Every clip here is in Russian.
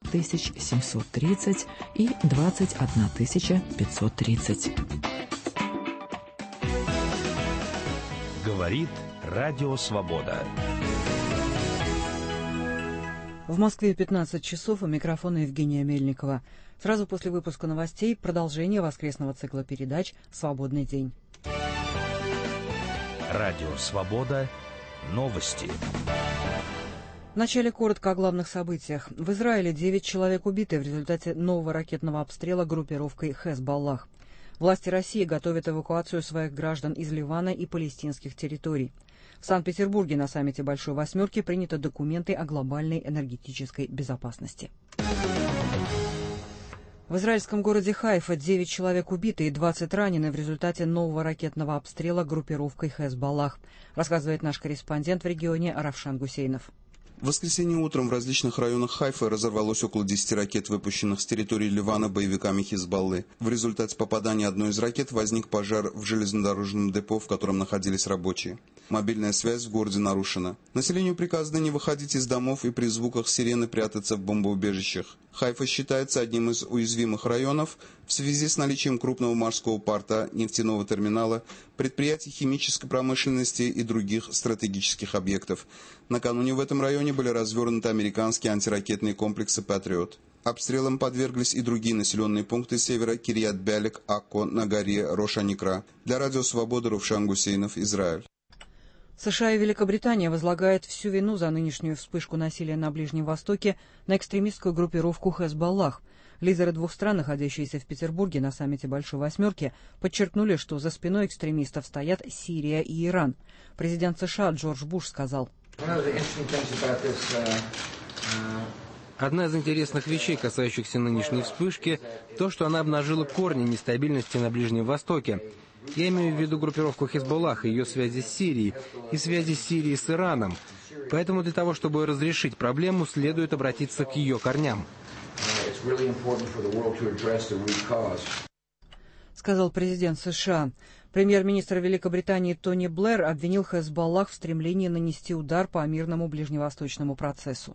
730 и 21 530. Говорит Радио Свобода. В Москве 15 часов, у микрофона Евгения Мельникова. Сразу после выпуска новостей продолжение воскресного цикла передач «Свободный день». Радио Свобода. Новости. Вначале коротко о главных событиях. В Израиле 9 человек убиты в результате нового ракетного обстрела группировкой «Хезболлах». Власти России готовят эвакуацию своих граждан из Ливана и палестинских территорий. В Санкт-Петербурге на саммите Большой Восьмерки приняты документы о глобальной энергетической безопасности. В израильском городе Хайфа 9 человек убиты и 20 ранены в результате нового ракетного обстрела группировкой «Хезболлах», рассказывает наш корреспондент в регионе Равшан Гусейнов. В воскресенье утром в различных районах Хайфа разорвалось около 10 ракет, выпущенных с территории Ливана боевиками Хизбаллы. В результате попадания одной из ракет возник пожар в железнодорожном депо, в котором находились рабочие. Мобильная связь в городе нарушена. Населению приказано не выходить из домов и при звуках сирены прятаться в бомбоубежищах. Хайфа считается одним из уязвимых районов в связи с наличием крупного морского порта, нефтяного терминала, предприятий химической промышленности и других стратегических объектов. Накануне в этом районе были развернуты американские антиракетные комплексы «Патриот». Обстрелам подверглись и другие населенные пункты севера: Кирьят-Бялик, Акко, на горе Рош-Аникра. Для Радио Свобода Равшан Гусейнов, Израиль. США и Великобритания возлагают всю вину за нынешнюю вспышку насилия на Ближнем Востоке на экстремистскую группировку «Хезболлах». Лидеры двух стран, находящиеся в Петербурге на саммите Большой Восьмерки, подчеркнули, что за спиной экстремистов стоят Сирия и Иран. Президент США Джордж Буш сказал: «Одна из интересных вещей, касающихся нынешней вспышки, то, что она обнажила корни нестабильности на Ближнем Востоке. Я имею в виду группировку Хезболлах и ее связи с Сирией, и связи Сирии с Ираном. Поэтому для того, чтобы разрешить проблему, следует обратиться к ее корням», сказал президент США. Премьер-министр Великобритании Тони Блэр обвинил Хезболлах в стремлении нанести удар по мирному ближневосточному процессу.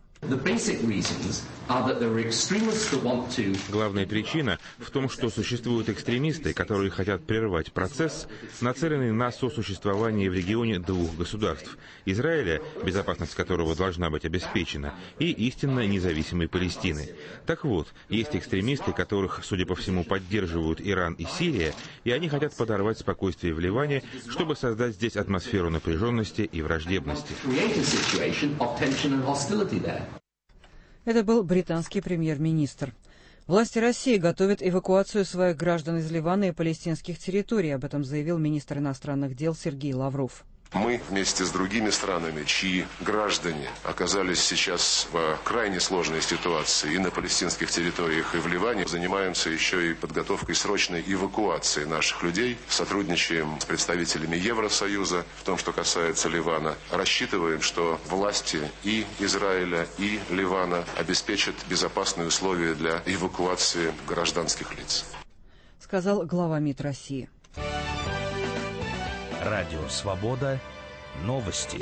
Главная причина в том, что существуют экстремисты, которые хотят прервать процесс, нацеленный на сосуществование в регионе двух государств – Израиля, безопасность которого должна быть обеспечена, и истинно независимой Палестины. Так вот, есть экстремисты, которых, судя по всему, поддерживают Иран и Сирия, и они хотят подорвать спокойствие в Ливане, чтобы создать здесь атмосферу напряженности и враждебности. Это был британский премьер-министр. Власти России готовят эвакуацию своих граждан из Ливана и палестинских территорий. Об этом заявил министр иностранных дел Сергей Лавров. Мы вместе с другими странами, чьи граждане оказались сейчас в крайне сложной ситуации и на палестинских территориях, и в Ливане, занимаемся еще и подготовкой срочной эвакуации наших людей. Сотрудничаем с представителями Евросоюза в том, что касается Ливана. Рассчитываем, что власти и Израиля, и Ливана обеспечат безопасные условия для эвакуации гражданских лиц, сказал глава МИД России. Радио Свобода. Новости.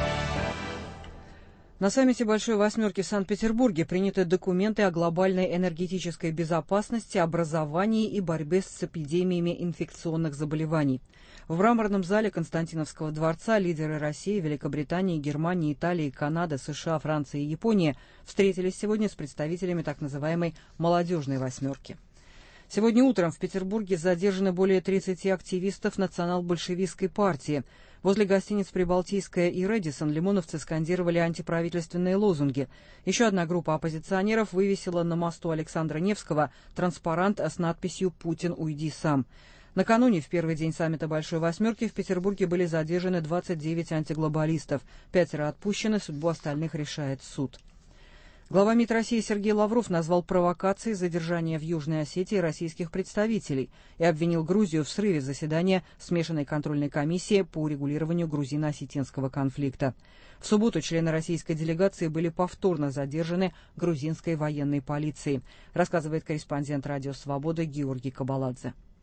На саммите Большой Восьмерки в Санкт-Петербурге приняты документы о глобальной энергетической безопасности, образовании и борьбе с эпидемиями инфекционных заболеваний. В мраморном зале Константиновского дворца лидеры России, Великобритании, Германии, Италии, Канады, США, Франции и Японии встретились сегодня с представителями так называемой «молодежной восьмерки». Сегодня утром в Петербурге задержаны более 30 активистов национал-большевистской партии. Возле гостиниц «Прибалтийская» и «Рэдисон» лимоновцы скандировали антиправительственные лозунги. Еще одна группа оппозиционеров вывесила на мосту Александра Невского транспарант с надписью «Путин, уйди сам». Накануне, в первый день саммита Большой Восьмерки, в Петербурге были задержаны 29 антиглобалистов. 5 отпущены, судьбу остальных решает суд. Глава МИД России Сергей Лавров назвал провокацией задержание в Южной Осетии российских представителей и обвинил Грузию в срыве заседания смешанной контрольной комиссии по урегулированию грузино-осетинского конфликта. В субботу члены российской делегации были повторно задержаны грузинской военной полицией, рассказывает корреспондент Радио Свобода Георгий Кабаладзе.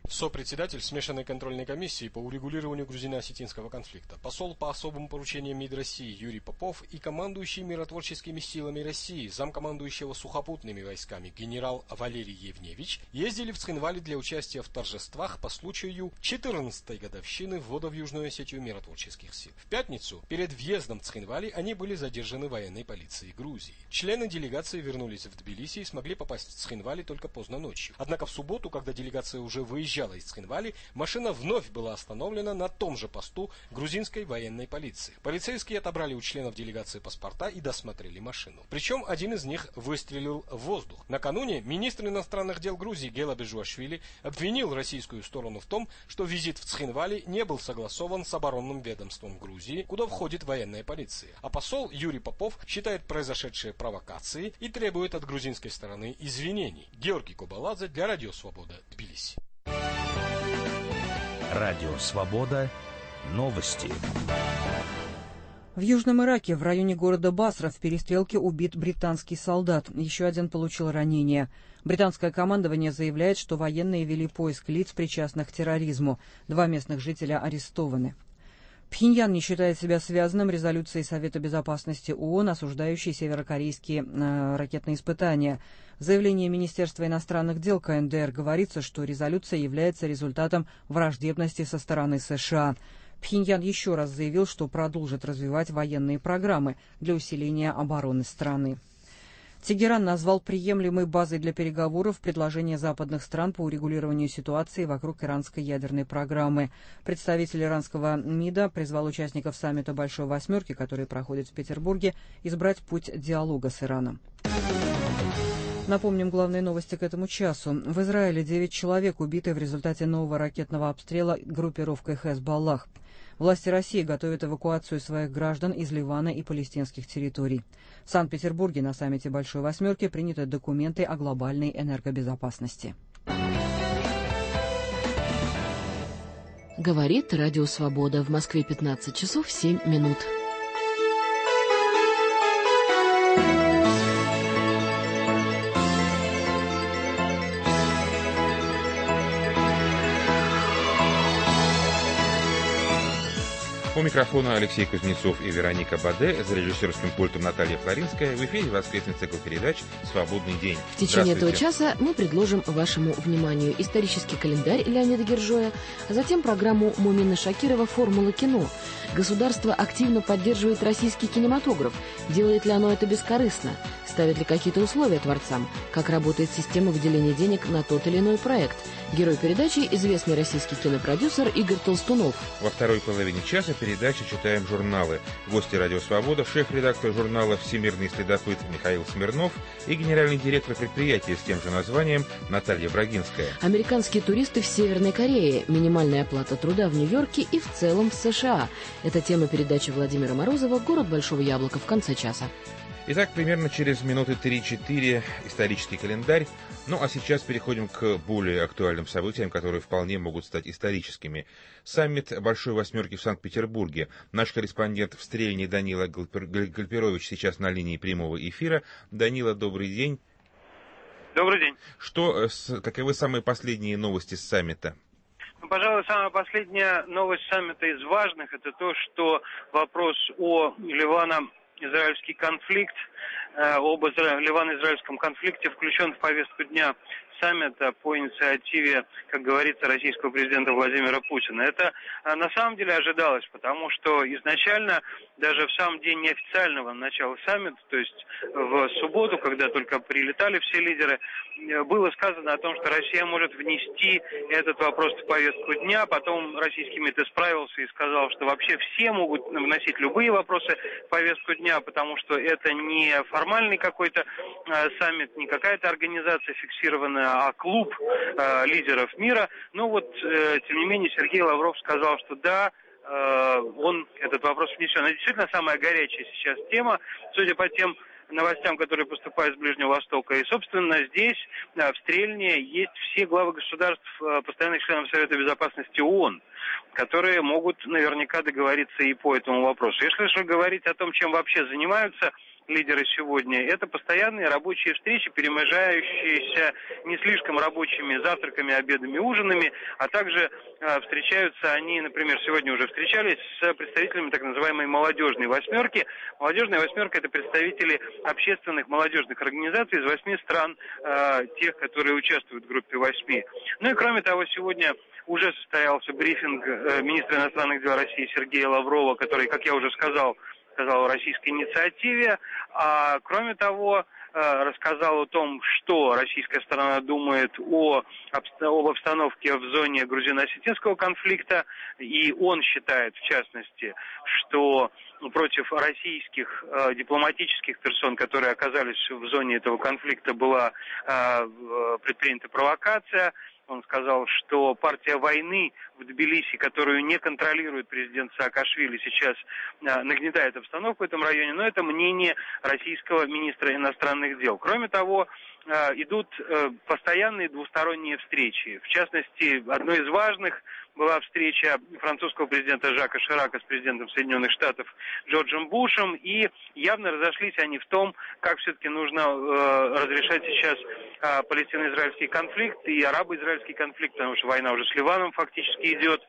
Сопредседатель смешанной контрольной комиссии по урегулированию грузино-осетинского конфликта, посол по особым поручениям МИД России Юрий Попов и командующий миротворческими силами России, замкомандующего сухопутными войсками генерал Валерий Евневич ездили в Цхинвали для участия в торжествах по случаю 14-й годовщины ввода в Южную Осетию миротворческих сил. В пятницу перед въездом в Цхинвали они были задержаны военной полицией Грузии. Члены делегации вернулись в Тбилиси и смогли попасть в Цхинвали только поздно ночью. Однако в субботу, когда делегация уже выезжала из Цхинвали, машина вновь была остановлена на том же посту грузинской военной полиции. Полицейские отобрали у членов делегации паспорта и досмотрели машину. Причем один из них выстрелил в воздух. Накануне министр иностранных дел Грузии Гела Бежуашвили обвинил российскую сторону в том, что визит в Цхинвали не был согласован с оборонным ведомством Грузии, куда входит военная полиция. А посол Юрий Попов считает произошедшие провокацией и требует от грузинской стороны извинений. Георгий Кобаладзе для Радио Свобода, Тбилиси. Радио Свобода. Новости. В Южном Ираке, в районе города Басра, в перестрелке убит британский солдат. Еще один получил ранение. Британское командование заявляет, что военные вели поиск лиц, причастных к терроризму. 2 местных жителя арестованы. Пхеньян не считает себя связанным резолюцией Совета Безопасности ООН, осуждающей северокорейские ракетные испытания. В заявлении Министерства иностранных дел КНДР говорится, что резолюция является результатом враждебности со стороны США. Пхеньян еще раз заявил, что продолжит развивать военные программы для усиления обороны страны. Тегеран назвал приемлемой базой для переговоров предложение западных стран по урегулированию ситуации вокруг иранской ядерной программы. Представитель иранского МИДа призвал участников саммита Большой Восьмерки, который проходит в Петербурге, избрать путь диалога с Ираном. Напомним главные новости к этому часу. В Израиле 9 человек убиты в результате нового ракетного обстрела группировкой Хезболлах. Власти России готовят эвакуацию своих граждан из Ливана и палестинских территорий. В Санкт-Петербурге на саммите Большой Восьмерки приняты документы о глобальной энергобезопасности. Говорит Радио Свобода. В Москве 15 часов 7 минут. У микрофона Алексей Кузнецов и Вероника Баде, за режиссерским пультом Наталья Флоринская. В эфире воскресный цикл передач «Свободный день». В течение этого часа мы предложим вашему вниманию исторический календарь Леонида Гержоя, а затем программу Мумина Шакирова «Формула кино». Государство активно поддерживает российский кинематограф. Делает ли оно это бескорыстно? Ставит ли какие-то условия творцам? Как работает система выделения денег на тот или иной проект? Герой передачи – известный российский кинопродюсер Игорь Толстунов. Во второй половине часа передачи читаем журналы. Гости Радио Свобода, шеф-редактор журнала «Всемирный следопыт» Михаил Смирнов и генеральный директор предприятия с тем же названием Наталья Брагинская. Американские туристы в Северной Корее, минимальная оплата труда в Нью-Йорке и в целом в США. Это тема передачи Владимира Морозова «Город Большого Яблока» в конце часа. Итак, примерно через минуты 3-4 исторический календарь. Ну а сейчас переходим к более актуальным событиям, которые вполне могут стать историческими. Саммит Большой Восьмерки в Санкт-Петербурге. Наш корреспондент в Стрельне Данила Гальперович сейчас на линии прямого эфира. Данила, добрый день. Добрый день. Каковы самые последние новости с саммита? Пожалуй, самая последняя новость саммита из важных – это то, что вопрос о ливано-израильский конфликт, об ливано-израильском конфликте включен в повестку дня саммита по инициативе, как говорится, российского президента Владимира Путина. Это на самом деле ожидалось, потому что изначально, даже в самом день неофициального начала саммита, то есть в субботу, когда только прилетали все лидеры, было сказано о том, что Россия может внести этот вопрос в повестку дня. Потом российский МИД исправился и сказал, что вообще все могут вносить любые вопросы в повестку дня, потому что это не формальный какой-то саммит, не какая-то организация фиксированная, а клуб лидеров мира. Но вот, тем не менее, Сергей Лавров сказал, что да, он этот вопрос внесен. Это действительно самая горячая сейчас тема, судя по тем новостям, которые поступают с Ближнего Востока. И, собственно, здесь, в Стрельне, есть все главы государств, постоянных членов Совета Безопасности ООН, которые могут наверняка договориться и по этому вопросу. Если же говорить о том, чем вообще занимаются лидеры сегодня, это постоянные рабочие встречи, перемежающиеся не слишком рабочими завтраками, обедами, ужинами, а также встречаются они, например, сегодня уже встречались с представителями так называемой молодежной восьмерки. Молодежная восьмерка — это представители общественных молодежных организаций из 8 стран, тех, которые участвуют в группе 8. Ну и кроме того, сегодня уже состоялся брифинг министра иностранных дел России Сергея Лаврова, который, как я уже сказал о российской инициативе. А кроме того, рассказал о том, что российская сторона думает об обстановке в зоне грузино-осетинского конфликта. И он считает, в частности, что против российских дипломатических персон, которые оказались в зоне этого конфликта, была предпринята провокация. Он сказал, что партия войны в Тбилиси, которую не контролирует президент Саакашвили, сейчас нагнетает обстановку в этом районе, но это мнение российского министра иностранных дел. Кроме того, идут постоянные двусторонние встречи. В частности, одной из важных была встреча французского президента Жака Ширака с президентом Соединенных Штатов Джорджем Бушем, и явно разошлись они в том, как все-таки нужно разрешать сейчас палестино-израильский конфликт и арабо-израильский конфликт, потому что война уже с Ливаном фактически идет.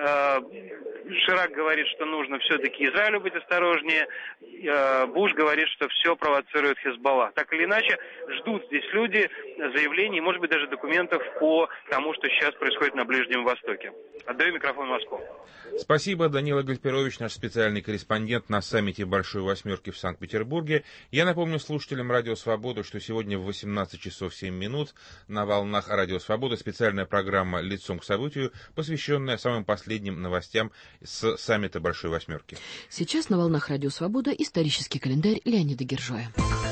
Ширак говорит, что нужно все-таки Израилю быть осторожнее. Буш говорит, что все провоцирует Хизбаллах. Так или иначе, ждут здесь люди заявлений, может быть, даже документов по тому, что сейчас происходит на Ближнем Востоке. Отдаю микрофон в Москву. Спасибо, Данила Гальперович, наш специальный корреспондент на саммите Большой Восьмерки в Санкт-Петербурге. Я напомню слушателям Радио Свобода, что сегодня в 18 часов 7 минут на волнах Радио Свобода специальная программа «Лицом к событию», посвященная самым последним новостям с саммита Большой Восьмерки. Сейчас на волнах Радио Свобода исторический календарь Леонида Гержоя.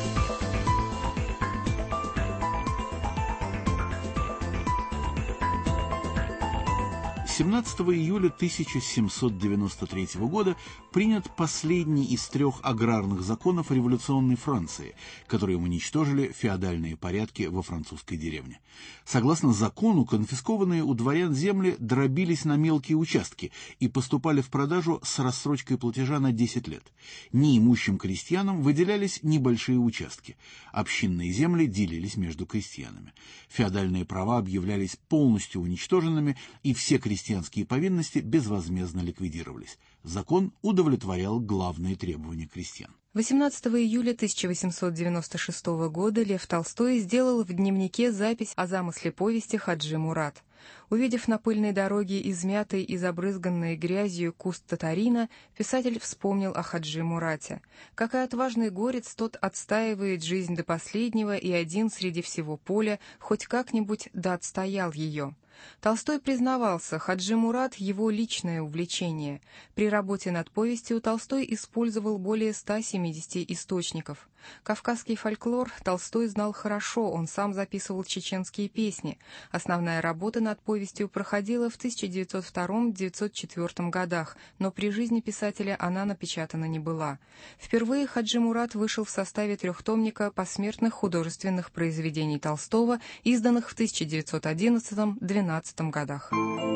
17 июля 1793 года принят последний из 3 аграрных законов революционной Франции, которые уничтожили феодальные порядки во французской деревне. Согласно закону, конфискованные у дворян земли дробились на мелкие участки и поступали в продажу с рассрочкой платежа на 10 лет. Неимущим крестьянам выделялись небольшие участки. Общинные земли делились между крестьянами. Феодальные права объявлялись полностью уничтоженными, и все крестьянские повинности безвозмездно ликвидировались. Закон удовлетворял главные требования крестьян. 18 июля 1896 года Лев Толстой сделал в дневнике запись о замысле повести «Хаджи Мурат». Увидев на пыльной дороге измятый и забрызганный грязью куст татарина, писатель вспомнил о Хаджи Мурате. Как и отважный горец, тот отстаивает жизнь до последнего и один среди всего поля хоть как-нибудь да отстоял ее. Толстой признавался, Хаджи Мурат — его личное увлечение. При работе над повестью Толстой использовал более 170 источников. Кавказский фольклор Толстой знал хорошо, он сам записывал чеченские песни. Основная работа над повестью проходила в 1902-1904 годах, но при жизни писателя она напечатана не была. Впервые Хаджи Мурат вышел в составе трехтомника посмертных художественных произведений Толстого, изданных в 1911-12 годах.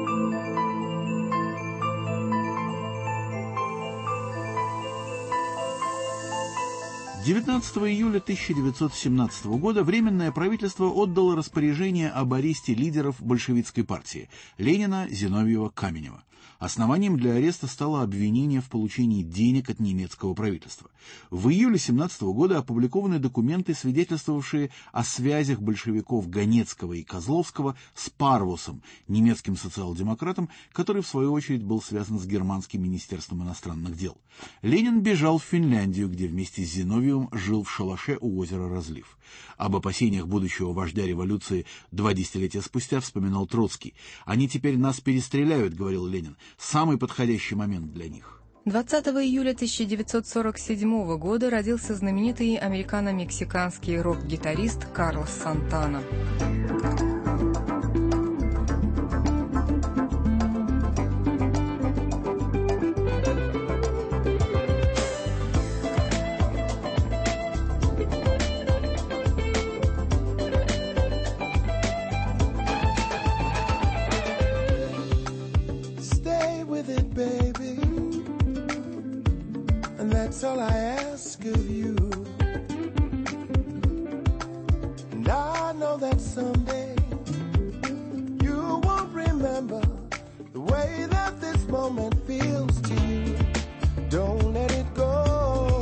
19 июля 1917 года Временное правительство отдало распоряжение об аресте лидеров большевистской партии Ленина, Зиновьева, Каменева. Основанием для ареста стало обвинение в получении денег от немецкого правительства. В июле 1917 года опубликованы документы, свидетельствовавшие о связях большевиков Ганецкого и Козловского с Парвусом, немецким социал-демократом, который в свою очередь был связан с германским министерством иностранных дел. Ленин бежал в Финляндию, где вместе с Зиновьевым жил в шалаше у озера Разлив. Об опасениях будущего вождя революции 2 десятилетия спустя вспоминал Троцкий. «Они теперь нас перестреляют», — говорил Ленин. «Самый подходящий момент для них». 20 июля 1947 года родился знаменитый американо-мексиканский рок-гитарист Карлос Сантана. That's all I ask of you. know that someday you won't remember the way that this moment feels to you. Don't let it go.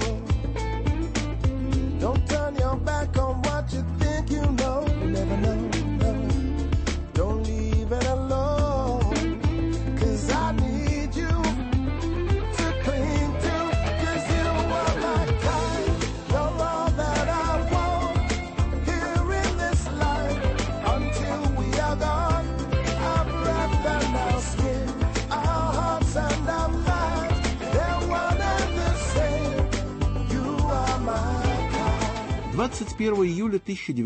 Don't turn your back on what you think you know. You never know, no. Don't leave it alone. 'Cause I need you to cling to. 'Cause you are my kind. You're all that I want here in this life. Until we are gone, our breath and our skin, our hearts and our minds, they're one and the same. You are my kind. 21 июля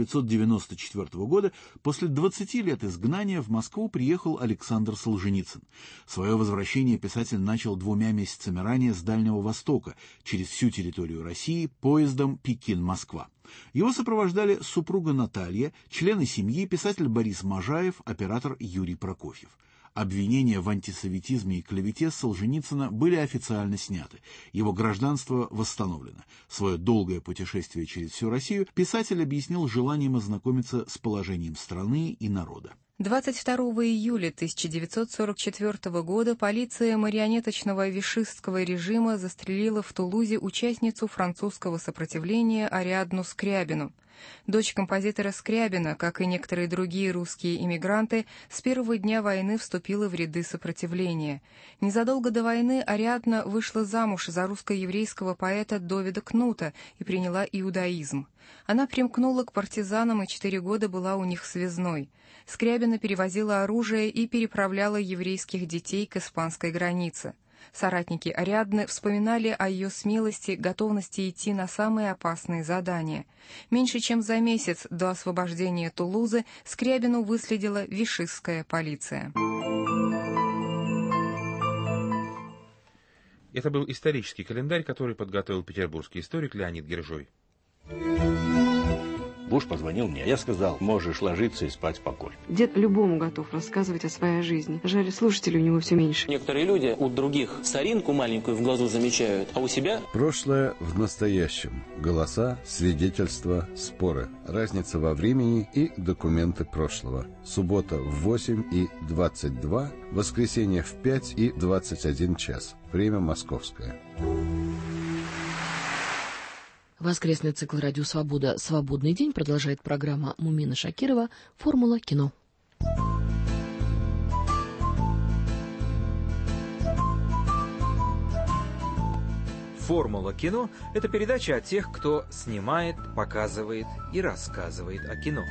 1994 года, после 20 лет изгнания, в Москву приехал Александр Солженицын. Свое возвращение писатель начал 2 месяцами ранее с Дальнего Востока, через всю территорию России, поездом Пекин-Москва. Его сопровождали супруга Наталья, члены семьи, писатель Борис Можаев, оператор Юрий Прокофьев. Обвинения в антисоветизме и клевете Солженицына были официально сняты. Его гражданство восстановлено. Свое долгое путешествие через всю Россию писатель объяснил желанием ознакомиться с положением страны и народа. 22 июля 1944 года полиция марионеточного вишистского режима застрелила в Тулузе участницу французского сопротивления Ариадну Скрябину. Дочь композитора Скрябина, как и некоторые другие русские иммигранты, с первого дня войны вступила в ряды сопротивления. Незадолго до войны Ариадна вышла замуж за русско-еврейского поэта Довида Кнута и приняла иудаизм. Она примкнула к партизанам и 4 года была у них связной. Скрябина перевозила оружие и переправляла еврейских детей к испанской границе. Соратники Ариадны вспоминали о ее смелости, готовности идти на самые опасные задания. Меньше чем за месяц до освобождения Тулузы Скрябину выследила вишистская полиция. Это был исторический календарь, который подготовил петербургский историк Леонид Гержой. Буш позвонил мне, я сказал, можешь ложиться и спать спокойно. Дед любому готов рассказывать о своей жизни. Жаль, слушателей у него все меньше. Некоторые люди у других соринку маленькую в глазу замечают, а у себя... Прошлое в настоящем. Голоса, свидетельства, споры. Разница во времени и документы прошлого. Суббота в 8:22, воскресенье в 5:21 час. Время московское. Воскресный цикл «Радио Свобода. Свободный день» продолжает программа Мумина Шакирова «Формула кино». «Формула кино» — это передача о тех, кто снимает, показывает и рассказывает о кино.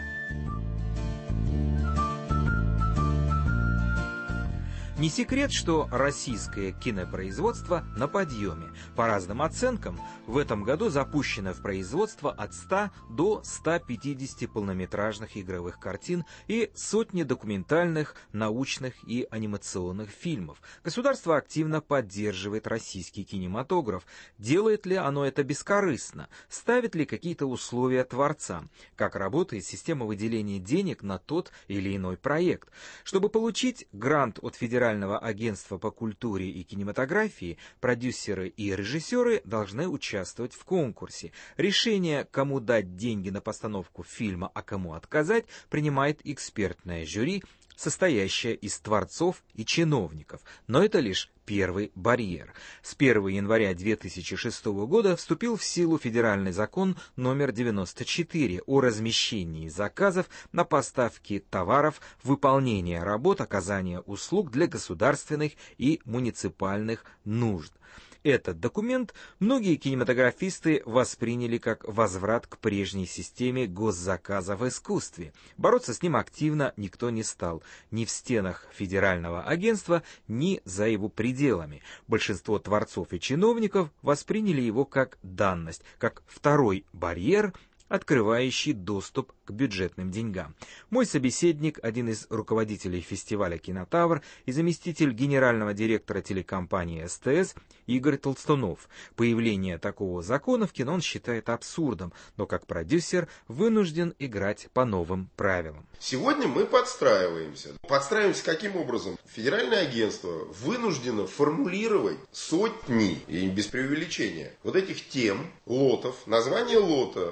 Не секрет, что российское кинопроизводство на подъеме. По разным оценкам, в этом году запущено в производство от 100 до 150 полнометражных игровых картин и сотни документальных, научных и анимационных фильмов. Государство активно поддерживает российский кинематограф. Делает ли оно это бескорыстно? Ставит ли какие-то условия творцам? Как работает система выделения денег на тот или иной проект? Чтобы получить грант от Федерального агентства по культуре и кинематографии, продюсеры и режиссеры должны участвовать в конкурсе. Решение, кому дать деньги на постановку фильма, а кому отказать, принимает экспертное жюри, состоящее из творцов и чиновников. Но это лишь первый барьер. С 1 января 2006 года вступил в силу федеральный закон номер 94 о размещении заказов на поставки товаров, выполнение работ, оказание услуг для государственных и муниципальных нужд. Этот документ многие кинематографисты восприняли как возврат к прежней системе госзаказа в искусстве. Бороться с ним активно никто не стал, ни в стенах федерального агентства, ни за его пределами. Большинство творцов и чиновников восприняли его как данность, как второй барьер, открывающий доступ к бюджетным деньгам. Мой собеседник, один из руководителей фестиваля «Кинотавр» и заместитель генерального директора телекомпании СТС Игорь Толстунов. Появление такого закона в кино он считает абсурдом, но как продюсер вынужден играть по новым правилам. Сегодня мы подстраиваемся. Подстраиваемся каким образом? Федеральное агентство вынуждено формулировать сотни, и без преувеличения, вот этих тем, лотов, название лота, молодежь,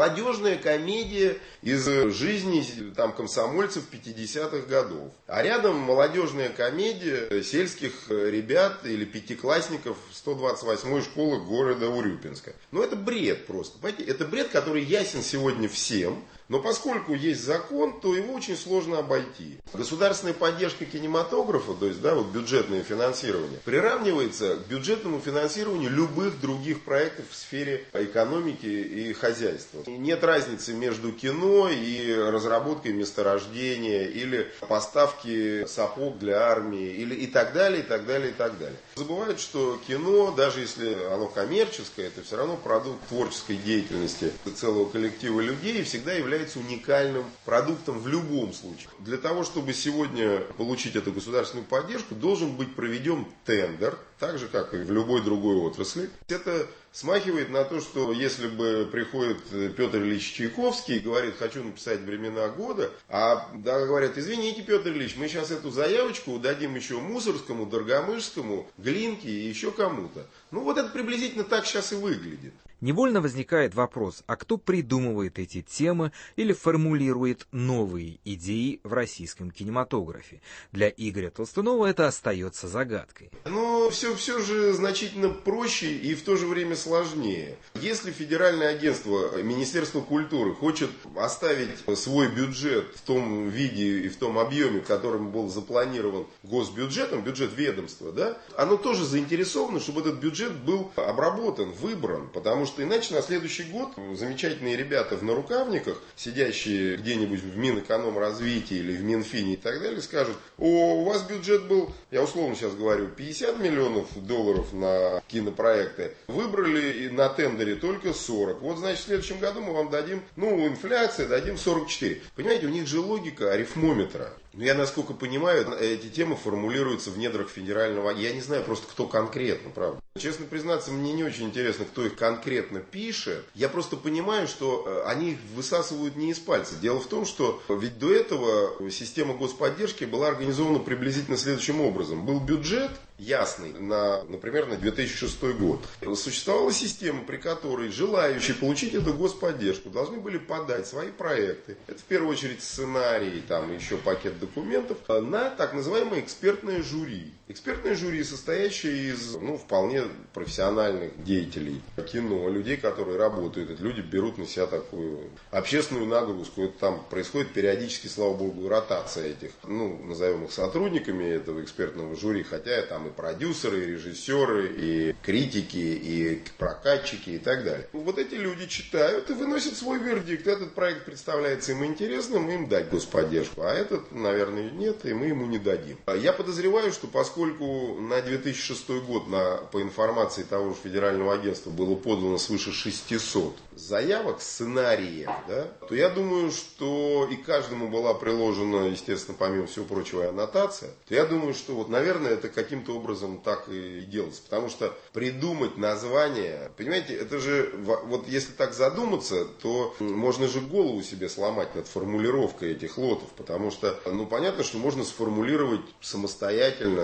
молодежная комедия из жизни там комсомольцев 50-х годов. А рядом молодежная комедия сельских ребят или пятиклассников 128-й школы города Урюпинска. Ну это бред просто. Понимаете? Это бред, который ясен сегодня всем. Но поскольку есть закон, то его очень сложно обойти. Государственная поддержка кинематографа, то есть вот бюджетное финансирование, приравнивается к бюджетному финансированию любых других проектов в сфере экономики и хозяйства. Нет разницы между кино и разработкой месторождения, или поставки сапог для армии, или и так далее, и так далее, и так далее. Забывают, что кино, даже если оно коммерческое, это все равно продукт творческой деятельности целого коллектива людей и всегда является уникальным продуктом в любом случае. Для того, чтобы сегодня получить эту государственную поддержку, должен быть проведен тендер, так же, как и в любой другой отрасли. Это смахивает на то, что если бы приходит Петр Ильич Чайковский и говорит, хочу написать «Времена года», а говорят, извините, Петр Ильич, мы сейчас эту заявочку дадим еще Мусорскому, Доргомышскому, Глинке и еще кому-то. Ну вот это приблизительно так сейчас и выглядит. Невольно возникает вопрос, а кто придумывает эти темы или формулирует новые идеи в российском кинематографе? Для Игоря Толстунова это остается загадкой. Но все же значительно проще и в то же время сложнее. Если федеральное агентство, Министерство культуры хочет оставить свой бюджет в том виде и в том объеме, которым был запланирован госбюджетом, бюджет ведомства, оно тоже заинтересовано, чтобы этот бюджет был обработан, выбран, потому что иначе на следующий год замечательные ребята в нарукавниках, сидящие где-нибудь в Минэкономразвитии или в Минфине и так далее, скажут, у вас бюджет был, я условно сейчас говорю, 50 миллионов долларов на кинопроекты, выбрали на тендере только 40. Вот, значит, в следующем году мы вам дадим, инфляция, дадим 44. Понимаете, у них же логика арифмометра. Я, насколько понимаю, эти темы формулируются в недрах федерального. Я не знаю просто, кто конкретно, правда. Честно признаться, мне не очень интересно, кто их конкретно пишет. Я просто понимаю, что они их высасывают не из пальца. Дело в том, что ведь до этого система господдержки была организована приблизительно следующим образом. Был бюджет ясный, например, на 2006 год. Существовала система, при которой желающие получить эту господдержку должны были подать свои проекты. Это в первую очередь сценарий, там еще пакет документов, на так называемое экспертное жюри. Экспертное жюри, состоящее из вполне профессиональных деятелей кино, людей, которые работают. Это люди берут на себя такую общественную нагрузку. Это там происходит периодически, слава богу, ротация этих, назовем их сотрудниками этого экспертного жюри, хотя там и продюсеры, и режиссеры, и критики, и прокатчики, и так далее. Вот эти люди читают и выносят свой вердикт. Этот проект представляется им интересным, им дать господдержку, а этот, наверное, нет, и мы ему не дадим. Я подозреваю, что поскольку на 2006 год, по информации того же федерального агентства, было подано свыше 600 заявок, сценариев, то я думаю, что и каждому была приложена, естественно, помимо всего прочего, аннотация, то я думаю, что наверное, это каким-то образом так и делается. Потому что придумать название, понимаете, это же, если так задуматься, то можно же голову себе сломать над формулировкой этих лотов. Потому что, понятно, что можно сформулировать самостоятельно,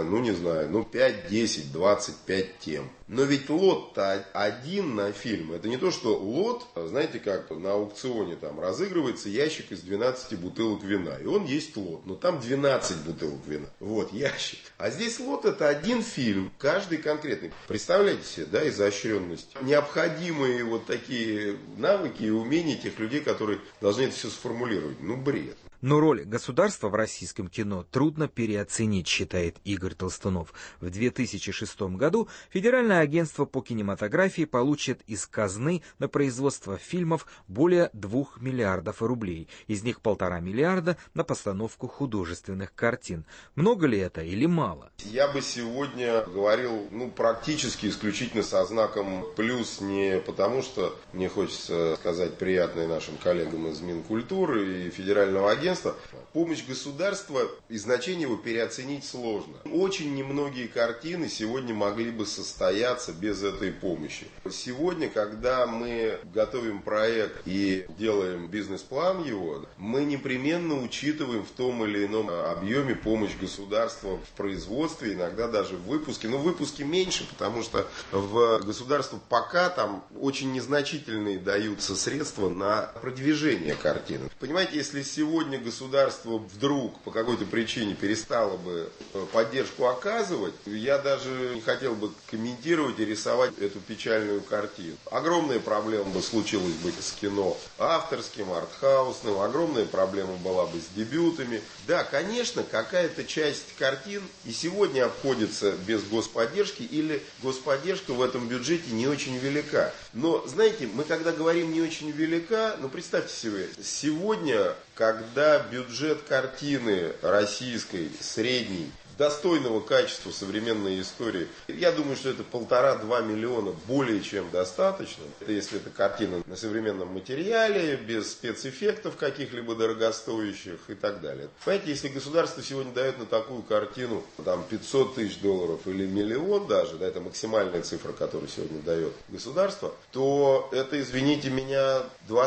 5, 10, 25 тем. Но ведь лот-то один на фильм. Это не то, что лот, знаете, как на аукционе там разыгрывается ящик из 12 бутылок вина. И он есть лот. Но там 12 бутылок вина. Вот ящик. А здесь лот — это один фильм, каждый конкретный. Представляете себе, изощренность. Необходимые такие навыки и умения тех людей, которые должны это все сформулировать. Бред. Но роль государства в российском кино трудно переоценить, считает Игорь Толстунов. В 2006 году Федеральное агентство по кинематографии получит из казны на производство фильмов более 2 миллиардов рублей. Из них 1,5 миллиарда на постановку художественных картин. Много ли это или мало? Я бы сегодня говорил практически исключительно со знаком плюс, не потому что мне хочется сказать приятное нашим коллегам из Минкультуры и Федерального агентства, место. Помощь государства и значение его переоценить сложно. Очень немногие картины сегодня могли бы состояться без этой помощи. Сегодня, когда мы готовим проект и делаем бизнес-план его, мы непременно учитываем в том или ином объеме помощь государства в производстве, иногда даже в выпуске. Но в выпуске меньше, потому что в государству пока там очень незначительные даются средства на продвижение картины. Понимаете, если сегодня государство вдруг по какой-то причине перестало бы поддержку оказывать, я даже не хотел бы комментировать и рисовать эту печальную картину. Огромная проблема бы случилась бы с кино авторским, артхаусным, огромная проблема была бы с дебютами. Да, конечно, какая-то часть картин и сегодня обходится без господдержки, или господдержка в этом бюджете не очень велика. Но, знаете, мы когда говорим не очень велика, ну представьте себе, сегодня, когда бюджет картины российской, средней, достойного качества современной истории, я думаю, что это 1,5-2 миллиона более чем достаточно. Это если это картина на современном материале, без спецэффектов каких-либо дорогостоящих и так далее. Понимаете, если государство сегодня дает на такую картину там, $500 тысяч или миллион даже, да, это максимальная цифра, которую сегодня дает государство, то это, извините меня,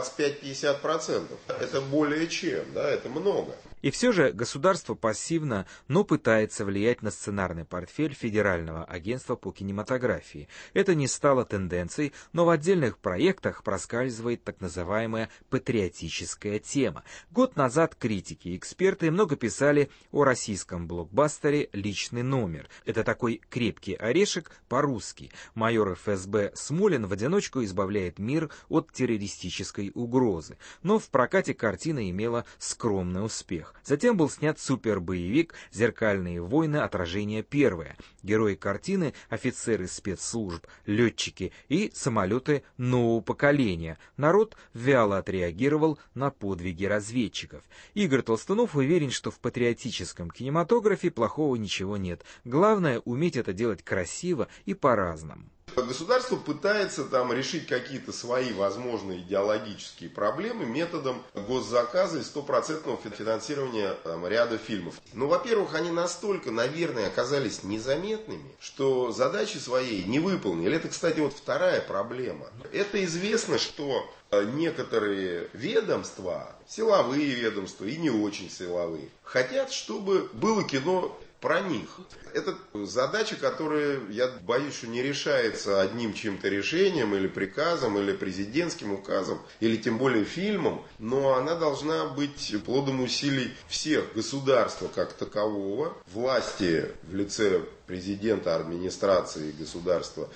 25-50%. Это более чем, да, это много. И все же государство пассивно, но пытается влиять на сценарный портфель Федерального агентства по кинематографии. Это не стало тенденцией, но в отдельных проектах проскальзывает так называемая патриотическая тема. Год назад критики и эксперты много писали о российском блокбастере «Личный номер». Это такой крепкий орешек по-русски. Майор ФСБ Смолин в одиночку избавляет мир от террористической угрозы. Но в прокате картина имела скромный успех. Затем был снят супербоевик «Зеркальные войны. Отражение первое». Герои картины – офицеры спецслужб, летчики и самолеты нового поколения. Народ вяло отреагировал на подвиги разведчиков. Игорь Толстунов уверен, что в патриотическом кинематографе плохого ничего нет. Главное – уметь это делать красиво и по-разному. Государство пытается там решить какие-то свои возможные идеологические проблемы методом госзаказа и 100% финансирования ряда фильмов. Но, во-первых, они настолько, наверное, оказались незаметными, что задачи своей не выполнили. Это, кстати, вот вторая проблема. Это известно, что некоторые ведомства, силовые ведомства и не очень силовые, хотят, чтобы было кино про них. Это задача, которая, я боюсь, что не решается одним чьим-то решением или приказом, или президентским указом, или тем более фильмом, но она должна быть плодом усилий всех, государства как такового, власти в лице президента, администрации государства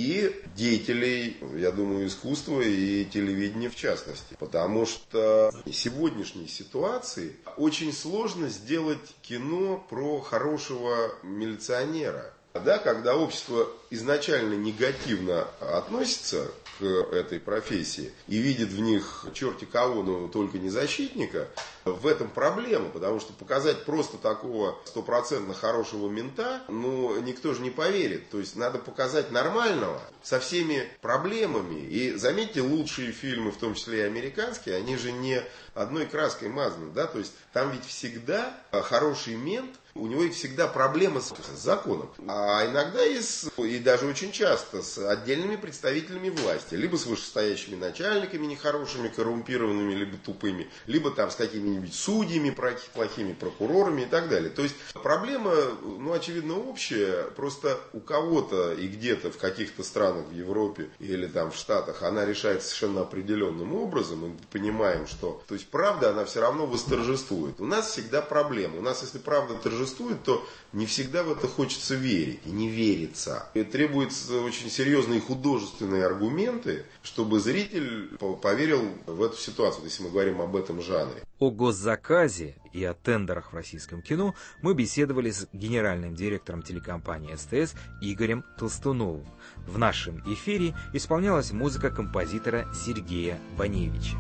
и деятелей, я думаю, искусства и телевидения в частности. Потому что в сегодняшней ситуации очень сложно сделать кино про хорошего милиционера. Да, когда общество изначально негативно относится к этой профессии и видит в них черти кого, но только не защитника, в этом проблема, потому что показать просто такого 100% хорошего мента, ну, никто же не поверит. То есть надо показать нормального, со всеми проблемами. И заметьте, лучшие фильмы, в том числе и американские, они же не одной краской мазаны, да, то есть там ведь всегда хороший мент, у него всегда проблема с законом. А иногда и даже очень часто с отдельными представителями власти. Либо с вышестоящими начальниками нехорошими, коррумпированными, либо тупыми. Либо там с какими-нибудь судьями, плохими прокурорами и так далее. То есть проблема, ну, очевидно, общая. Просто у кого-то и где-то в каких-то странах в Европе или там в Штатах она решается совершенно определенным образом. И мы понимаем, что... То есть правда, она все равно восторжествует. У нас всегда проблема. У нас, если правда торжествует, то не всегда в это хочется верить. И не верится. И требуются очень серьезные художественные аргументы, чтобы зритель поверил в эту ситуацию, если мы говорим об этом жанре. О госзаказе и о тендерах в российском кино мы беседовали с генеральным директором телекомпании СТС Игорем Толстуновым. В нашем эфире исполнялась музыка композитора Сергея Баневича.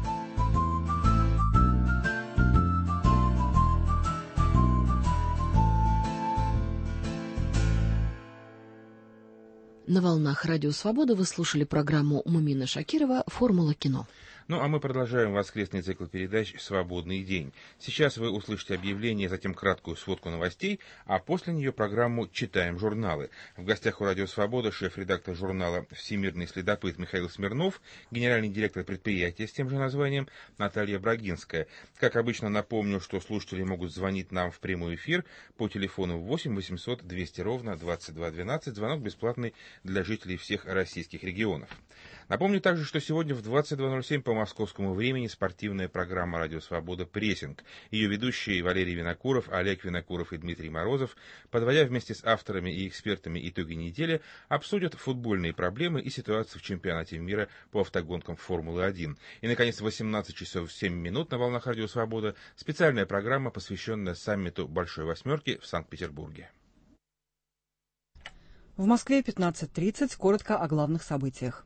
На волнах Радио Свобода вы слушали программу Мумина Шакирова «Формула кино». Ну а мы продолжаем воскресный цикл передач «Свободный день». Сейчас вы услышите объявление, затем краткую сводку новостей, а после нее программу «Читаем журналы». В гостях у «Радио Свобода» шеф-редактор журнала «Всемирный следопыт» Михаил Смирнов, генеральный директор предприятия с тем же названием Наталья Брагинская. Как обычно, напомню, что слушатели могут звонить нам в прямой эфир по телефону 8 800 200 ровно 22 12. Звонок бесплатный для жителей всех российских регионов. Напомню также, что сегодня в 22:07 по московскому времени спортивная программа «Радио Свобода. Прессинг». Ее ведущие Валерий Винокуров, Олег Винокуров и Дмитрий Морозов, подводя вместе с авторами и экспертами итоги недели, обсудят футбольные проблемы и ситуацию в чемпионате мира по автогонкам Формулы-1. И, наконец, в 18 часов 7 минут на волнах «Радио Свобода» специальная программа, посвященная саммиту Большой Восьмерки в Санкт-Петербурге. В Москве 15:30. Коротко о главных событиях.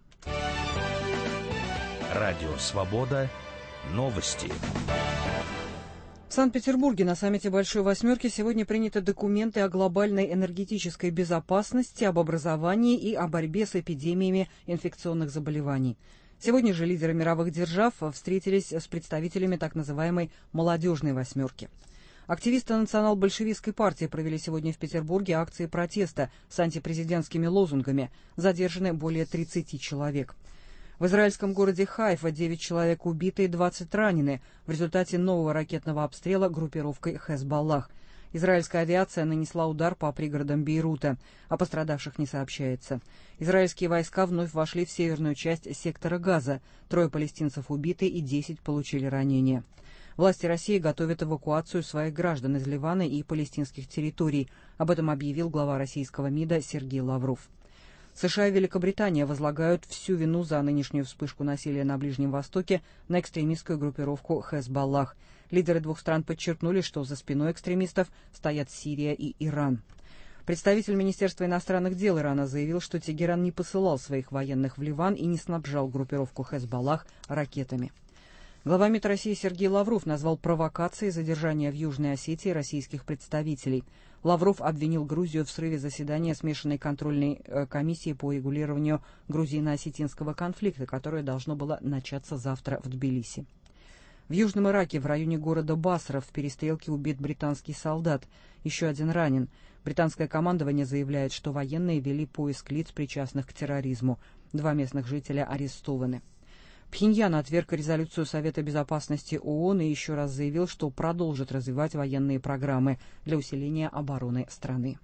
Радио Свобода. Новости. В Санкт-Петербурге на саммите Большой Восьмерки сегодня приняты документы о глобальной энергетической безопасности, об образовании и о борьбе с эпидемиями инфекционных заболеваний. Сегодня же лидеры мировых держав встретились с представителями так называемой «молодежной восьмерки». Активисты национал-большевистской партии провели сегодня в Петербурге акции протеста с антипрезидентскими лозунгами. Задержаны более 30 человек. В израильском городе Хайфа 9 человек убиты и 20 ранены в результате нового ракетного обстрела группировкой Хезболлах. Израильская авиация нанесла удар по пригородам Бейрута. О пострадавших не сообщается. Израильские войска вновь вошли в северную часть сектора Газа. 3 палестинцев убиты и 10 получили ранения. Власти России готовят эвакуацию своих граждан из Ливана и палестинских территорий. Об этом объявил глава российского МИДа Сергей Лавров. США и Великобритания возлагают всю вину за нынешнюю вспышку насилия на Ближнем Востоке на экстремистскую группировку Хезболлах. Лидеры двух стран подчеркнули, что за спиной экстремистов стоят Сирия и Иран. Представитель Министерства иностранных дел Ирана заявил, что Тегеран не посылал своих военных в Ливан и не снабжал группировку Хезболлах ракетами. Глава МИД России Сергей Лавров назвал провокацией задержания в Южной Осетии российских представителей. Лавров обвинил Грузию в срыве заседания смешанной контрольной комиссии по регулированию грузино-осетинского конфликта, которое должно было начаться завтра в Тбилиси. В Южном Ираке в районе города Басра в перестрелке убит британский солдат. Еще один ранен. Британское командование заявляет, что военные вели поиск лиц, причастных к терроризму. 2 местных жителя арестованы. Пхеньян отверг резолюцию Совета безопасности ООН и еще раз заявил, что продолжит развивать военные программы для усиления обороны страны.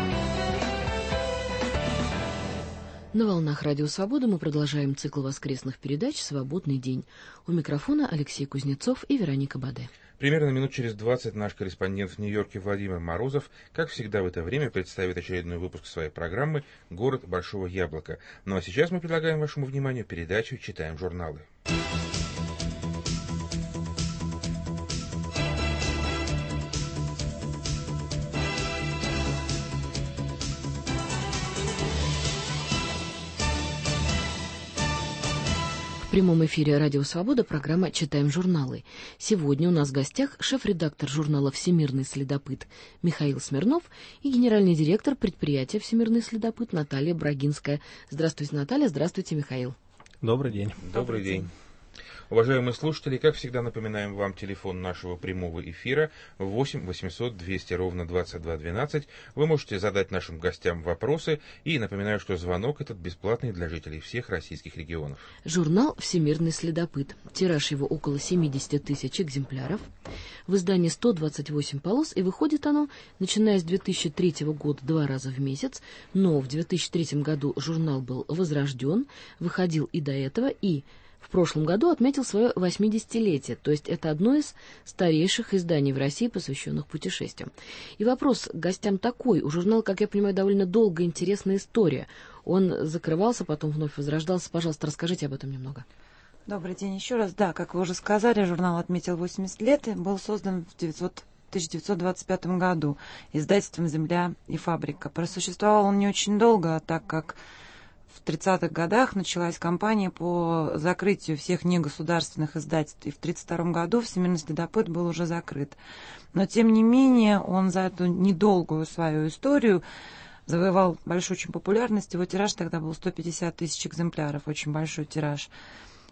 На волнах «Радио Свобода» мы продолжаем цикл воскресных передач «Свободный день». У микрофона Алексей Кузнецов и Вероника Баде. Примерно минут через 20 наш корреспондент в Нью-Йорке Владимир Морозов, как всегда в это время, представит очередной выпуск своей программы «Город Большого Яблока». Ну а сейчас мы предлагаем вашему вниманию передачу «Читаем журналы». В прямом эфире «Радио Свобода» программа «Читаем журналы». Сегодня у нас в гостях шеф-редактор журнала «Всемирный следопыт» Михаил Смирнов и генеральный директор предприятия «Всемирный следопыт» Наталья Брагинская. Здравствуйте, Наталья. Здравствуйте, Михаил. Добрый день. Добрый день. Уважаемые слушатели, как всегда напоминаем вам телефон нашего прямого эфира 8 800 200 ровно 22 12. Вы можете задать нашим гостям вопросы, и напоминаю, что звонок этот бесплатный для жителей всех российских регионов. Журнал «Всемирный следопыт». Тираж его около 70 тысяч экземпляров. В издании 128 полос, и выходит оно, начиная с 2003 года, 2 раза в месяц. Но в 2003 году журнал был возрожден, выходил и до этого, и в прошлом году отметил свое 80-летие, то есть это одно из старейших изданий в России, посвященных путешествиям. И вопрос к гостям такой. У журнала, как я понимаю, довольно долгая интересная история. Он закрывался, потом вновь возрождался. Пожалуйста, расскажите об этом немного. Добрый день еще раз. Да, как вы уже сказали, журнал отметил 80 лет и был создан в 1925 году издательством «Земля и фабрика». Просуществовал он не очень долго, так как в 30-х годах началась кампания по закрытию всех негосударственных издательств. И в 1932 году «Всемирный следопыт» был уже закрыт. Но, тем не менее, он за эту недолгую свою историю завоевал большую очень популярность. Его тираж тогда был 150 тысяч экземпляров, очень большой тираж.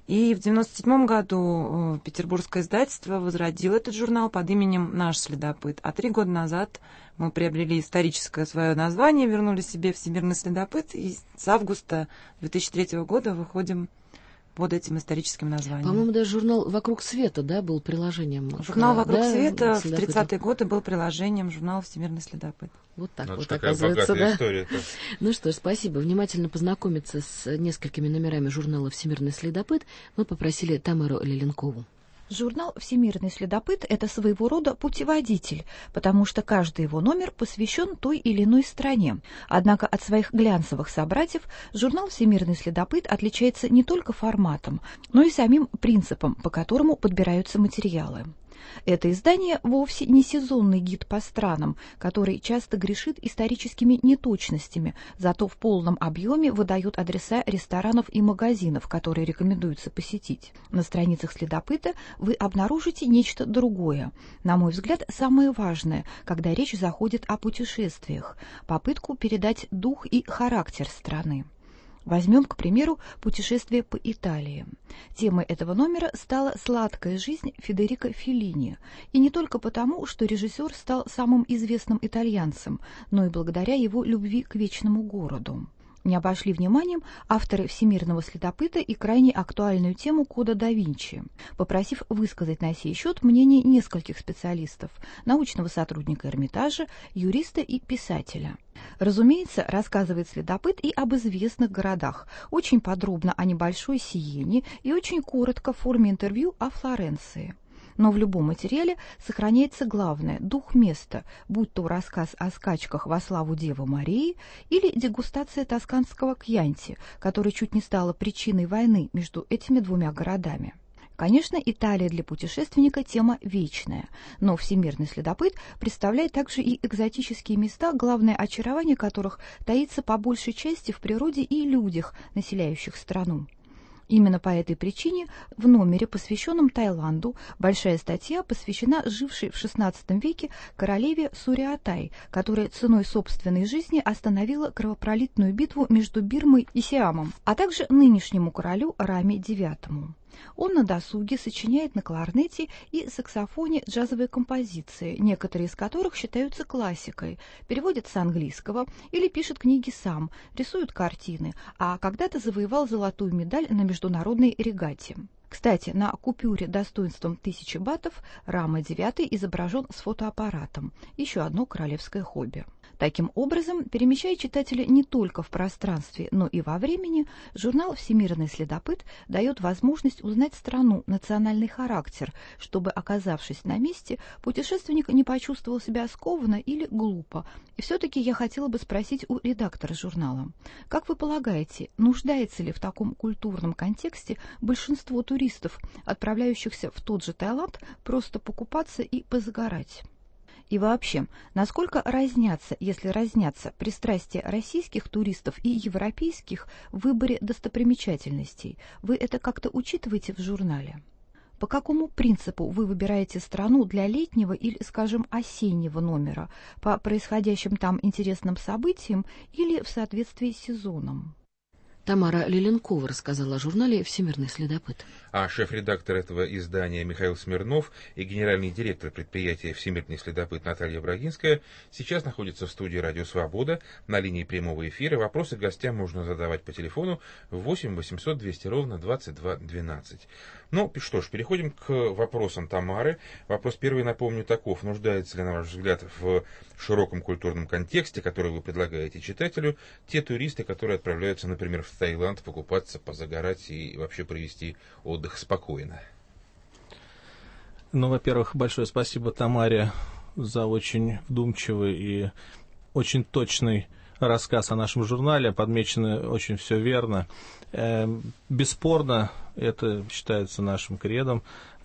И в 1997 году петербургское издательство возродило этот журнал под именем «Наш следопыт». А 3 года назад мы приобрели историческое свое название, вернули себе «Всемирный следопыт», и с августа 2003 года выходим под этим историческим названием. По-моему, даже журнал «Вокруг света», да, был приложением. Журнал «Вокруг света» в 30-е годы был приложением журнала «Всемирный следопыт». Вот так вот, оказывается, да? История-то. Ну что ж, спасибо. Внимательно познакомиться с несколькими номерами журнала «Всемирный следопыт» мы попросили Тамару Леленкову. Журнал «Всемирный следопыт» — это своего рода путеводитель, потому что каждый его номер посвящен той или иной стране. Однако от своих глянцевых собратьев журнал «Всемирный следопыт» отличается не только форматом, но и самим принципом, по которому подбираются материалы. Это издание вовсе не сезонный гид по странам, который часто грешит историческими неточностями, зато в полном объеме выдает адреса ресторанов и магазинов, которые рекомендуется посетить. На страницах «Следопыта» вы обнаружите нечто другое. На мой взгляд, самое важное, когда речь заходит о путешествиях – попытку передать дух и характер страны. Возьмем, к примеру, путешествие по Италии. Темой этого номера стала сладкая жизнь Федерико Феллини. И не только потому, что режиссер стал самым известным итальянцем, но и благодаря его любви к вечному городу. Не обошли вниманием авторы «Всемирного следопыта» и крайне актуальную тему кода да Винчи, попросив высказать на сей счет мнение нескольких специалистов, научного сотрудника Эрмитажа, юриста и писателя. Разумеется, рассказывает следопыт и об известных городах, очень подробно о небольшой Сиене и очень коротко в форме интервью о Флоренции. Но в любом материале сохраняется главное – дух места, будь то рассказ о скачках во славу Девы Марии или дегустация тосканского кьянти, которая чуть не стала причиной войны между этими двумя городами. Конечно, Италия для путешественника – тема вечная, но «Всемирный следопыт» представляет также и экзотические места, главное очарование которых таится по большей части в природе и людях, населяющих страну. Именно по этой причине в номере, посвященном Таиланду, большая статья посвящена жившей в XVI веке королеве Суриатай, которая ценой собственной жизни остановила кровопролитную битву между Бирмой и Сиамом, а также нынешнему королю Раме IX. Он на досуге сочиняет на кларнете и саксофоне джазовые композиции, некоторые из которых считаются классикой, переводит с английского или пишет книги сам, рисует картины, а когда-то завоевал золотую медаль на международной регате. Кстати, на купюре достоинством 1000 батов Рама IX изображен с фотоаппаратом, еще одно королевское хобби. Таким образом, перемещая читателя не только в пространстве, но и во времени, журнал «Всемирный следопыт» дает возможность узнать страну, национальный характер, чтобы, оказавшись на месте, путешественник не почувствовал себя скованно или глупо. И все-таки я хотела бы спросить у редактора журнала. Как вы полагаете, нуждается ли в таком культурном контексте большинство туристов, отправляющихся в тот же Таиланд, просто покупаться и позагорать? И вообще, насколько разнятся, если разнятся, пристрастия российских туристов и европейских в выборе достопримечательностей? Вы это как-то учитываете в журнале? По какому принципу вы выбираете страну для летнего или, скажем, осеннего номера? По происходящим там интересным событиям или в соответствии с сезоном? Тамара Леленкова рассказала о журнале «Всемирный следопыт». А шеф-редактор этого издания Михаил Смирнов и генеральный директор предприятия «Всемирный следопыт» Наталья Брагинская сейчас находятся в студии «Радио Свобода» на линии прямого эфира. Вопросы гостям можно задавать по телефону 8 800 200 ровно 22 12. Ну что ж, переходим к вопросам Тамары. Вопрос первый, напомню, таков. Нуждается ли, на ваш взгляд, в широком культурном контексте, который вы предлагаете читателю, те туристы, которые отправляются, например, в Таиланд покупаться, позагорать и вообще провести отдых спокойно? Ну, во-первых, большое спасибо Тамаре за очень вдумчивый и очень точный рассказ о нашем журнале. Подмечено очень все верно. Бесспорно, это считается нашим кредом.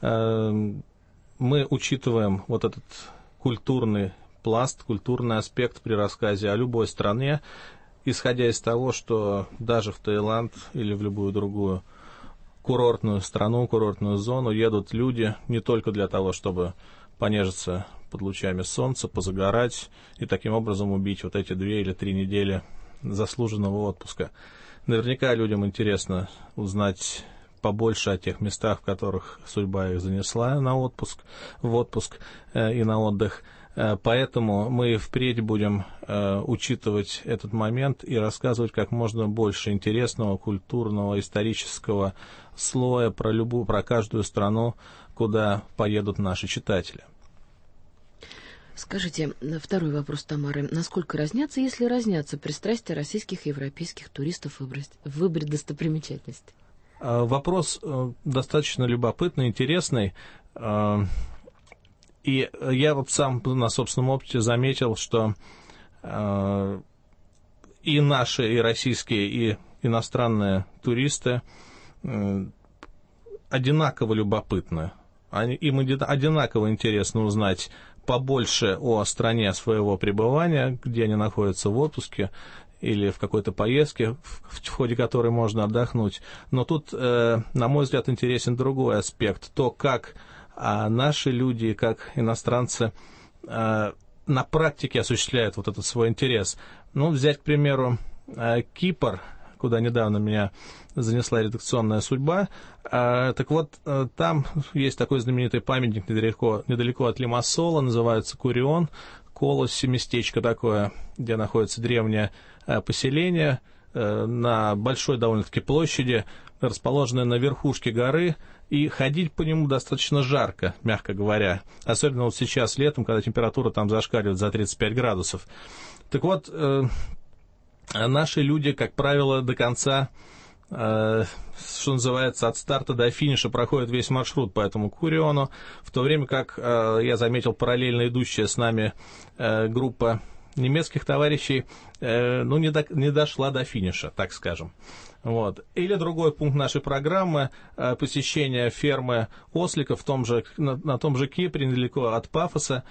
Мы учитываем вот этот культурный пласт, культурный аспект при рассказе о любой стране, исходя из того, что даже в Таиланд или в любую другую курортную страну, курортную зону едут люди не только для того, чтобы понежиться под лучами солнца, позагорать и таким образом убить вот эти 2 или 3 недели заслуженного отпуска. Наверняка людям интересно узнать побольше о тех местах, в которых судьба их занесла в отпуск и на отдых. Поэтому мы впредь будем учитывать этот момент и рассказывать как можно больше интересного, культурного, исторического слоя про каждую страну, куда поедут наши читатели. Скажите, второй вопрос Тамары. Насколько разнятся, если разнятся, пристрастия российских и европейских туристов в выборе достопримечательностей? Вопрос достаточно любопытный, интересный. И я вот сам на собственном опыте заметил, что и наши, и российские, и иностранные туристы одинаково любопытны. Им одинаково интересно узнать побольше о стране своего пребывания, где они находятся в отпуске или в какой-то поездке, в ходе которой можно отдохнуть. Но тут, на мой взгляд, интересен другой аспект. То, как наши люди, как иностранцы, на практике осуществляют вот этот свой интерес. Ну, взять, к примеру, Кипр, куда недавно меня занесла редакционная судьба. Так вот, там есть такой знаменитый памятник недалеко от Лимассола, называется Курион, Колосе, местечко такое, где находится древнее поселение, на большой довольно-таки площади, расположенное на верхушке горы, и ходить по нему достаточно жарко, мягко говоря. Особенно вот сейчас, летом, когда температура там зашкаливает за 35 градусов. Так вот, наши люди, как правило, до конца, что называется, от старта до финиша проходят весь маршрут по этому Куриону, в то время как, я заметил, параллельно идущая с нами группа немецких товарищей, не дошла до финиша, так скажем. Вот. Или другой пункт нашей программы – посещение фермы осликов на том же Кипре, недалеко от Пафоса.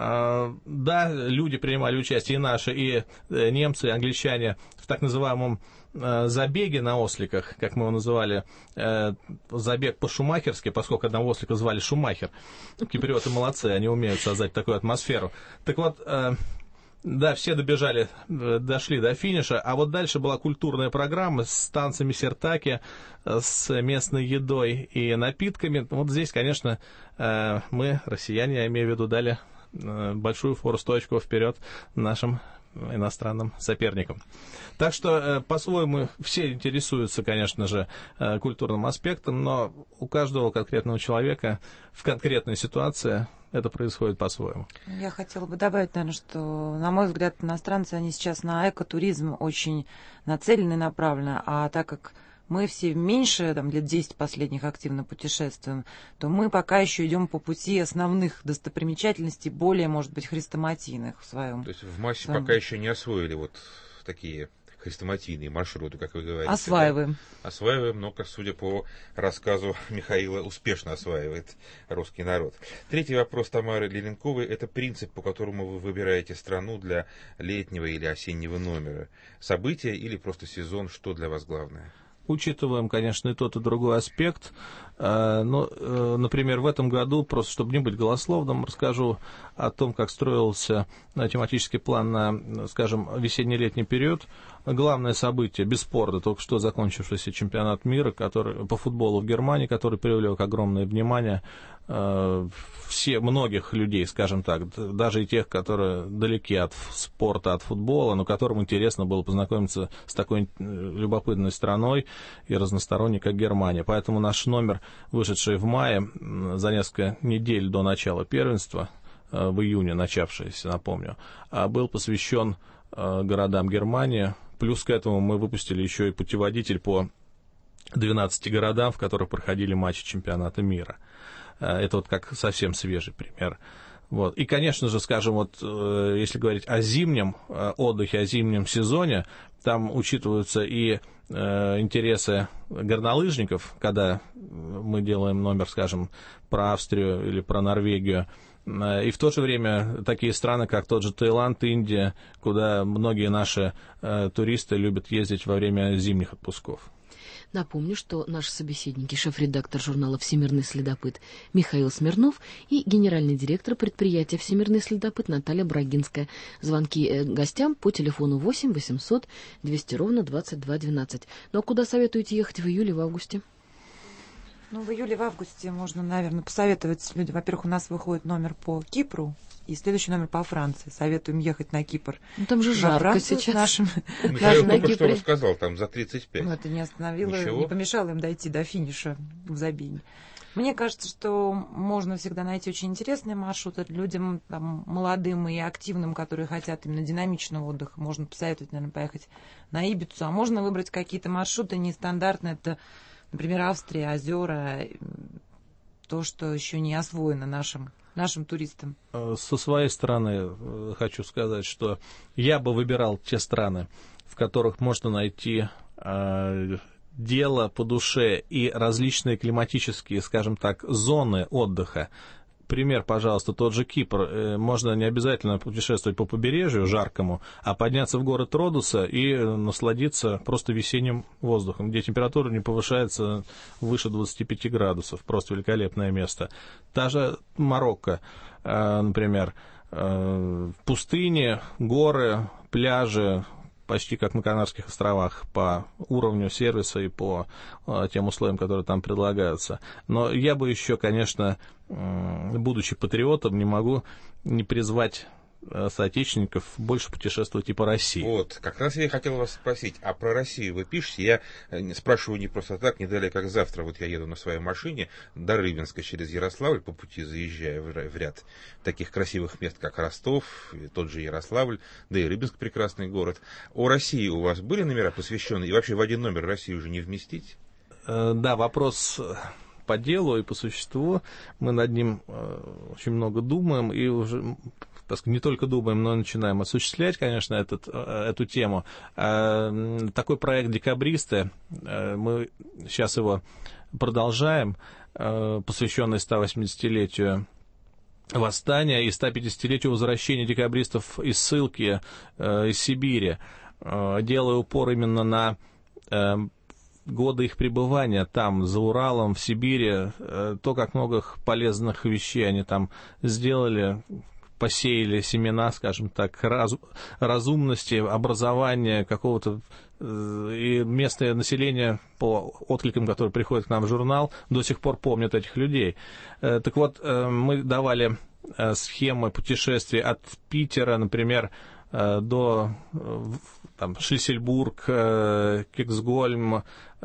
Да, люди принимали участие, и наши, и немцы, и англичане, в так называемом забеге на осликах, как мы его называли, забег по-шумахерски, поскольку одного ослика звали Шумахер. Киприоты молодцы, они умеют создать такую атмосферу. Так вот, да, все дошли до финиша, а вот дальше была культурная программа с танцами сиртаки, с местной едой и напитками. Вот здесь, конечно, мы, россияне, я имею в виду, дали большую фору-точку вперед нашим иностранным соперникам. Так что, по-своему, все интересуются, конечно же, культурным аспектом, но у каждого конкретного человека в конкретной ситуации это происходит по-своему. Я хотела бы добавить, наверное, что, на мой взгляд, иностранцы, они сейчас на экотуризм очень нацелены и направлены, а так как мы все меньше, лет 10 последних активно путешествуем, то мы пока еще идем по пути основных достопримечательностей, более, может быть, хрестоматийных в своем. То есть в массе пока еще не освоили вот такие хрестоматийные маршруты, как вы говорите. Осваиваем. Да? Осваиваем, но, судя по рассказу Михаила, успешно осваивает русский народ. Третий вопрос Тамары Леленковой – это принцип, по которому вы выбираете страну для летнего или осеннего номера. События или просто сезон, что для вас главное? Учитываем, конечно, и тот, и другой аспект. Например, в этом году, просто чтобы не быть голословным, расскажу о том, как строился тематический план на, скажем, весенне-летний период. Главное событие, бесспорно, только что закончившийся чемпионат мира по футболу в Германии, который привлек огромное внимание многих людей, скажем так, даже и тех, которые далеки от спорта, от футбола, но которым интересно было познакомиться с такой любопытной страной и разносторонней, как Германия. Поэтому наш номер, вышедший в мае, за несколько недель до начала первенства, в июне начавшееся, напомню, был посвящен городам Германии. Плюс к этому мы выпустили еще и путеводитель по 12 городам, в которых проходили матчи чемпионата мира. Это вот как совсем свежий пример. Вот. И, конечно же, скажем, если говорить о зимнем отдыхе, о зимнем сезоне, там учитываются и интересы горнолыжников, когда мы делаем номер, скажем, про Австрию или про Норвегию, и в то же время такие страны, как тот же Таиланд, Индия, куда многие наши туристы любят ездить во время зимних отпусков. Напомню, что наши собеседники — шеф-редактор журнала «Всемирный следопыт» Михаил Смирнов и генеральный директор предприятия «Всемирный следопыт» Наталья Брагинская. Звонки гостям по телефону 8 800 200 ровно 22 12. Ну а куда советуете ехать в июле, в августе? Ну, в июле, в августе можно, наверное, посоветовать людям. Во-первых, у нас выходит номер по Кипру, и следующий номер по Франции. Советуем ехать на Кипр. Ну, там же жарко сейчас. Михаил только что рассказал, там за 35. Ну, это не остановило, не помешало им дойти до финиша в Забине. Мне кажется, что можно всегда найти очень интересные маршруты людям там, молодым и активным, которые хотят именно динамичного отдыха. Можно посоветовать, наверное, поехать на Ибицу, а можно выбрать какие-то маршруты нестандартные. Это, например, Австрия, озера, то, что еще не освоено нашим туристам. Со своей стороны хочу сказать, что я бы выбирал те страны, в которых можно найти дело по душе и различные климатические, скажем так, зоны отдыха. Пример, пожалуйста, тот же Кипр. Можно не обязательно путешествовать по побережью жаркому, а подняться в город Родоса и насладиться просто весенним воздухом, где температура не повышается выше 25 градусов. Просто великолепное место. Та же Марокко, например. Пустыни, горы, пляжи, почти как на Канарских островах по уровню сервиса и по тем условиям, которые там предлагаются. Но я бы еще, конечно, будучи патриотом, не могу не призвать соотечественников больше путешествовать и по России. Вот, как раз я и хотел вас спросить, а про Россию вы пишете? Я спрашиваю не просто так, не далее, как завтра, вот я еду на своей машине до Рыбинска через Ярославль, по пути заезжая в ряд таких красивых мест, как Ростов, и тот же Ярославль, да и Рыбинск прекрасный город. О России у вас были номера посвященные? И вообще в один номер Россию уже не вместить? Да, вопрос по делу и по существу. Мы над ним очень много думаем и уже... не только думаем, но начинаем осуществлять, конечно, эту тему. Такой проект «Декабристы», мы сейчас его продолжаем, посвященный 180-летию восстания и 150-летию возвращения декабристов из ссылки, из Сибири. Делаю упор именно на годы их пребывания там, за Уралом, в Сибири, то, как много полезных вещей они там сделали, посеяли семена, скажем так, разумности, образования какого-то, и местное население, по откликам, которые приходят к нам в журнал, до сих пор помнят этих людей. Так вот, мы давали схемы путешествий от Питера, например, до там, Шлиссельбург, Кексгольм,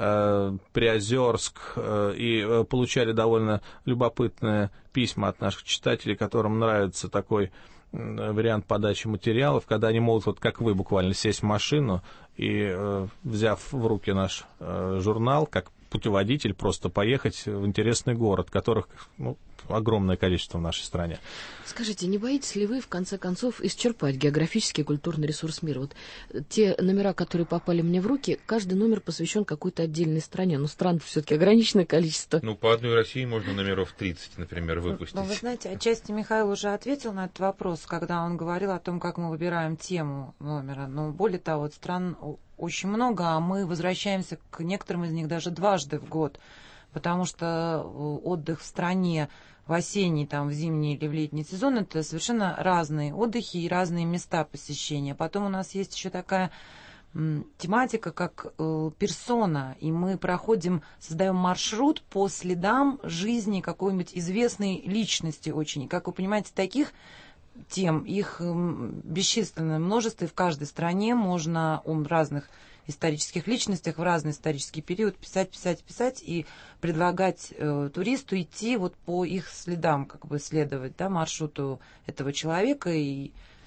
Приозерск, и получали довольно любопытные письма от наших читателей, которым нравится такой вариант подачи материалов, когда они могут, вот как вы, буквально сесть в машину и, взяв в руки наш журнал, как путеводитель, просто поехать в интересный город, которых огромное количество в нашей стране. Скажите, не боитесь ли вы, в конце концов, исчерпать географический и культурный ресурс мира? Вот те номера, которые попали мне в руки, каждый номер посвящен какой-то отдельной стране, но стран все-таки ограниченное количество. Ну, по одной России можно номеров 30, например, выпустить. Ну, вы знаете, отчасти Михаил уже ответил на этот вопрос, когда он говорил о том, как мы выбираем тему номера. Но более того, стран очень много, а мы возвращаемся к некоторым из них даже дважды в год, потому что отдых в стране в осенний, там, в зимний или в летний сезон — это совершенно разные отдыхи и разные места посещения. Потом у нас есть еще такая тематика, как персона, и мы создаем маршрут по следам жизни какой-нибудь известной личности очень. И, как вы понимаете, таких тем, их бесчисленное множество, и в каждой стране можно о разных исторических личностях в разный исторический период писать и предлагать туристу идти вот по их следам, как бы следовать, да, маршруту этого человека. И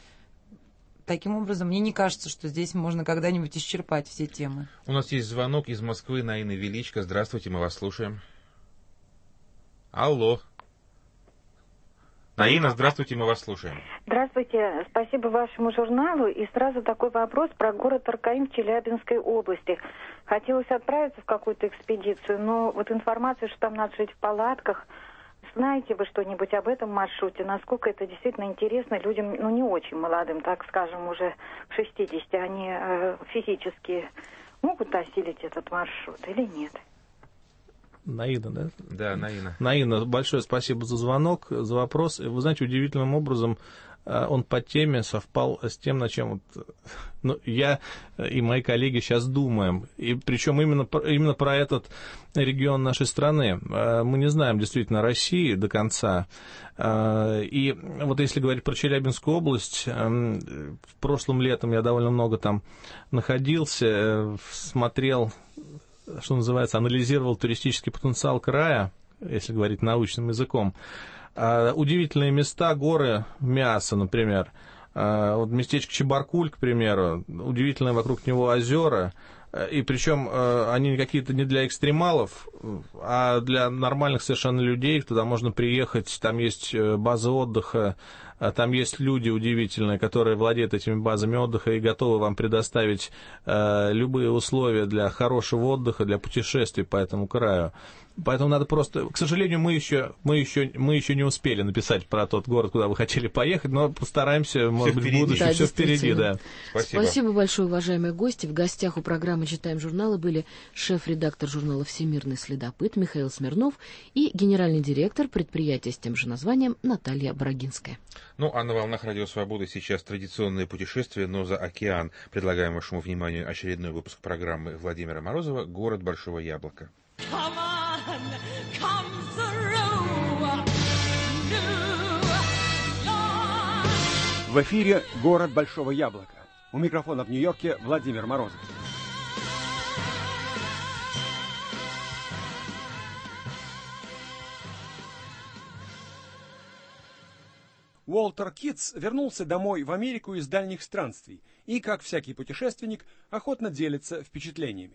таким образом, мне не кажется, что здесь можно когда-нибудь исчерпать все темы. У нас есть звонок из Москвы, Наина Величко. Здравствуйте, мы вас слушаем. Алло. Наина, здравствуйте, мы вас слушаем. Здравствуйте, спасибо вашему журналу. И сразу такой вопрос про город Аркаим в Челябинской области. Хотелось отправиться в какую-то экспедицию, но вот информация, что там надо жить в палатках. Знаете вы что-нибудь об этом маршруте? Насколько это действительно интересно людям, ну, не очень молодым, так скажем, уже к 60, они физически могут осилить этот маршрут или нет? Наина, да? Да, Наина. Наина, большое спасибо за звонок, за вопрос. Вы знаете, удивительным образом он по теме совпал с тем, на чем я и мои коллеги сейчас думаем. И причем именно про этот регион нашей страны. Мы не знаем действительно России до конца. И вот если говорить про Челябинскую область, прошлым летом я довольно много там находился, смотрел, что называется, анализировал туристический потенциал края, если говорить научным языком. Удивительные места, горы Миаса, например. Вот местечко Чебаркуль, к примеру, удивительные вокруг него озера. И причем они какие-то не для экстремалов, а для нормальных совершенно людей. Туда можно приехать, там есть базы отдыха, там есть люди удивительные, которые владеют этими базами отдыха и готовы вам предоставить любые условия для хорошего отдыха, для путешествий по этому краю. Поэтому надо просто... К сожалению, мы еще не успели написать про тот город, куда вы хотели поехать, но постараемся, может быть, в будущем. Все впереди, да. Спасибо большое, уважаемые гости. В гостях у программы «Читаем журналы» были шеф-редактор журнала «Всемирный следопыт» Михаил Смирнов и генеральный директор предприятия с тем же названием Наталья Брагинская. Ну, а на волнах Радио Свободы сейчас традиционное путешествие, но за океан. Предлагаем вашему вниманию очередной выпуск программы Владимира Морозова «Город Большого Яблока». В эфире «Город Большого Яблока». У микрофона в Нью-Йорке Владимир Морозов. Уолтер Китс вернулся домой в Америку из дальних странствий и, как всякий путешественник, охотно делится впечатлениями.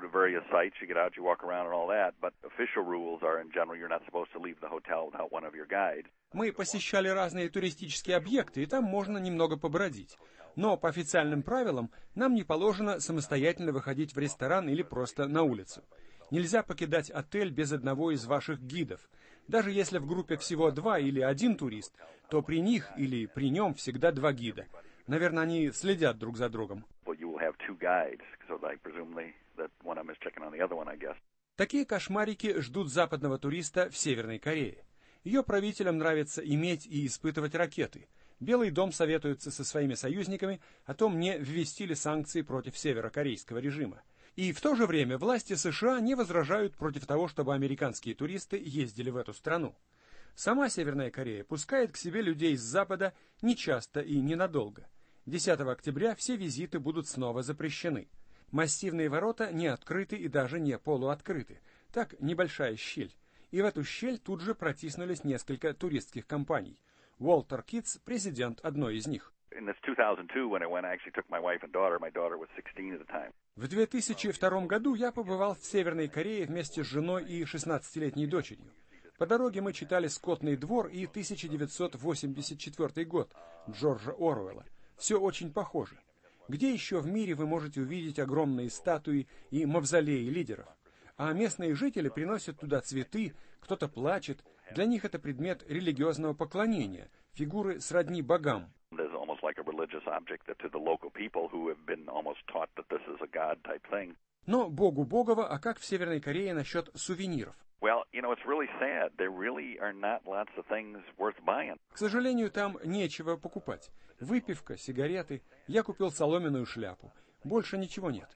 Мы посещали разные туристические объекты, и там можно немного побродить. Но по официальным правилам нам не положено самостоятельно выходить в ресторан или просто на улицу. Нельзя покидать отель без одного из ваших гидов. Даже если в группе всего 2 или 1 турист, то при них или при нем всегда 2 гида. Наверное, они следят друг за другом. Такие кошмарики ждут западного туриста в Северной Корее. Ее правителям нравится иметь и испытывать ракеты. Белый дом советуется со своими союзниками о том, не ввести ли санкции против северокорейского режима. И в то же время власти США не возражают против того, чтобы американские туристы ездили в эту страну. Сама Северная Корея пускает к себе людей с Запада нечасто и ненадолго. 10 октября все визиты будут снова запрещены. Массивные ворота не открыты и даже не полуоткрыты. Так, небольшая щель. И в эту щель тут же протиснулись несколько туристских компаний. Уолтер Китс – президент одной из них. В 2002 году я побывал в Северной Корее вместе с женой и 16-летней дочерью. По дороге мы читали «Скотный двор» и 1984 год Джорджа Оруэлла. Все очень похоже. Где еще в мире вы можете увидеть огромные статуи и мавзолеи лидеров? А местные жители приносят туда цветы, кто-то плачет. Для них это предмет религиозного поклонения, фигуры сродни богам. Но богу богово, а как в Северной Корее насчет сувениров? К сожалению, там нечего покупать. Выпивка, сигареты. Я купил соломенную шляпу. Больше ничего нет.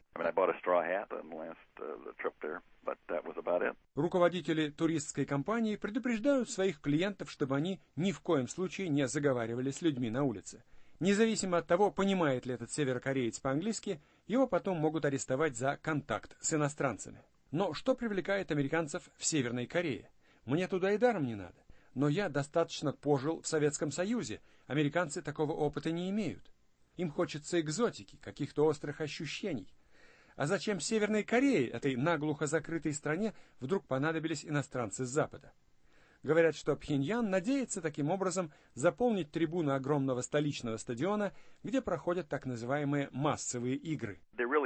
Руководители туристской компании предупреждают своих клиентов, чтобы они ни в коем случае не заговаривали с людьми на улице. Независимо от того, понимает ли этот северокореец по-английски, его потом могут арестовать за контакт с иностранцами. Но что привлекает американцев в Северной Корее? Мне туда и даром не надо. Но я достаточно пожил в Советском Союзе. Американцы такого опыта не имеют. Им хочется экзотики, каких-то острых ощущений. А зачем Северной Корее, этой наглухо закрытой стране, вдруг понадобились иностранцы с Запада? Говорят, что Пхеньян надеется таким образом заполнить трибуны огромного столичного стадиона, где проходят так называемые массовые игры.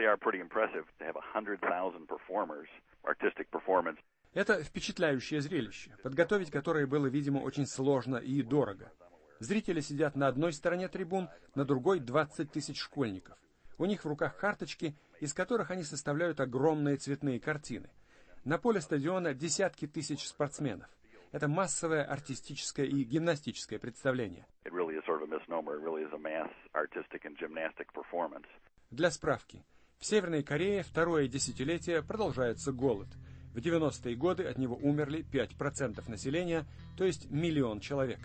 Это впечатляющее зрелище, подготовить которое было, видимо, очень сложно и дорого. Зрители сидят на одной стороне трибун, на другой 20 тысяч школьников. У них в руках карточки, из которых они составляют огромные цветные картины. На поле стадиона десятки тысяч спортсменов. Это массовое артистическое и гимнастическое представление. Для справки, в Северной Корее второе десятилетие продолжается голод. В 90-е годы от него умерли 5% населения, то есть 1 миллион человек.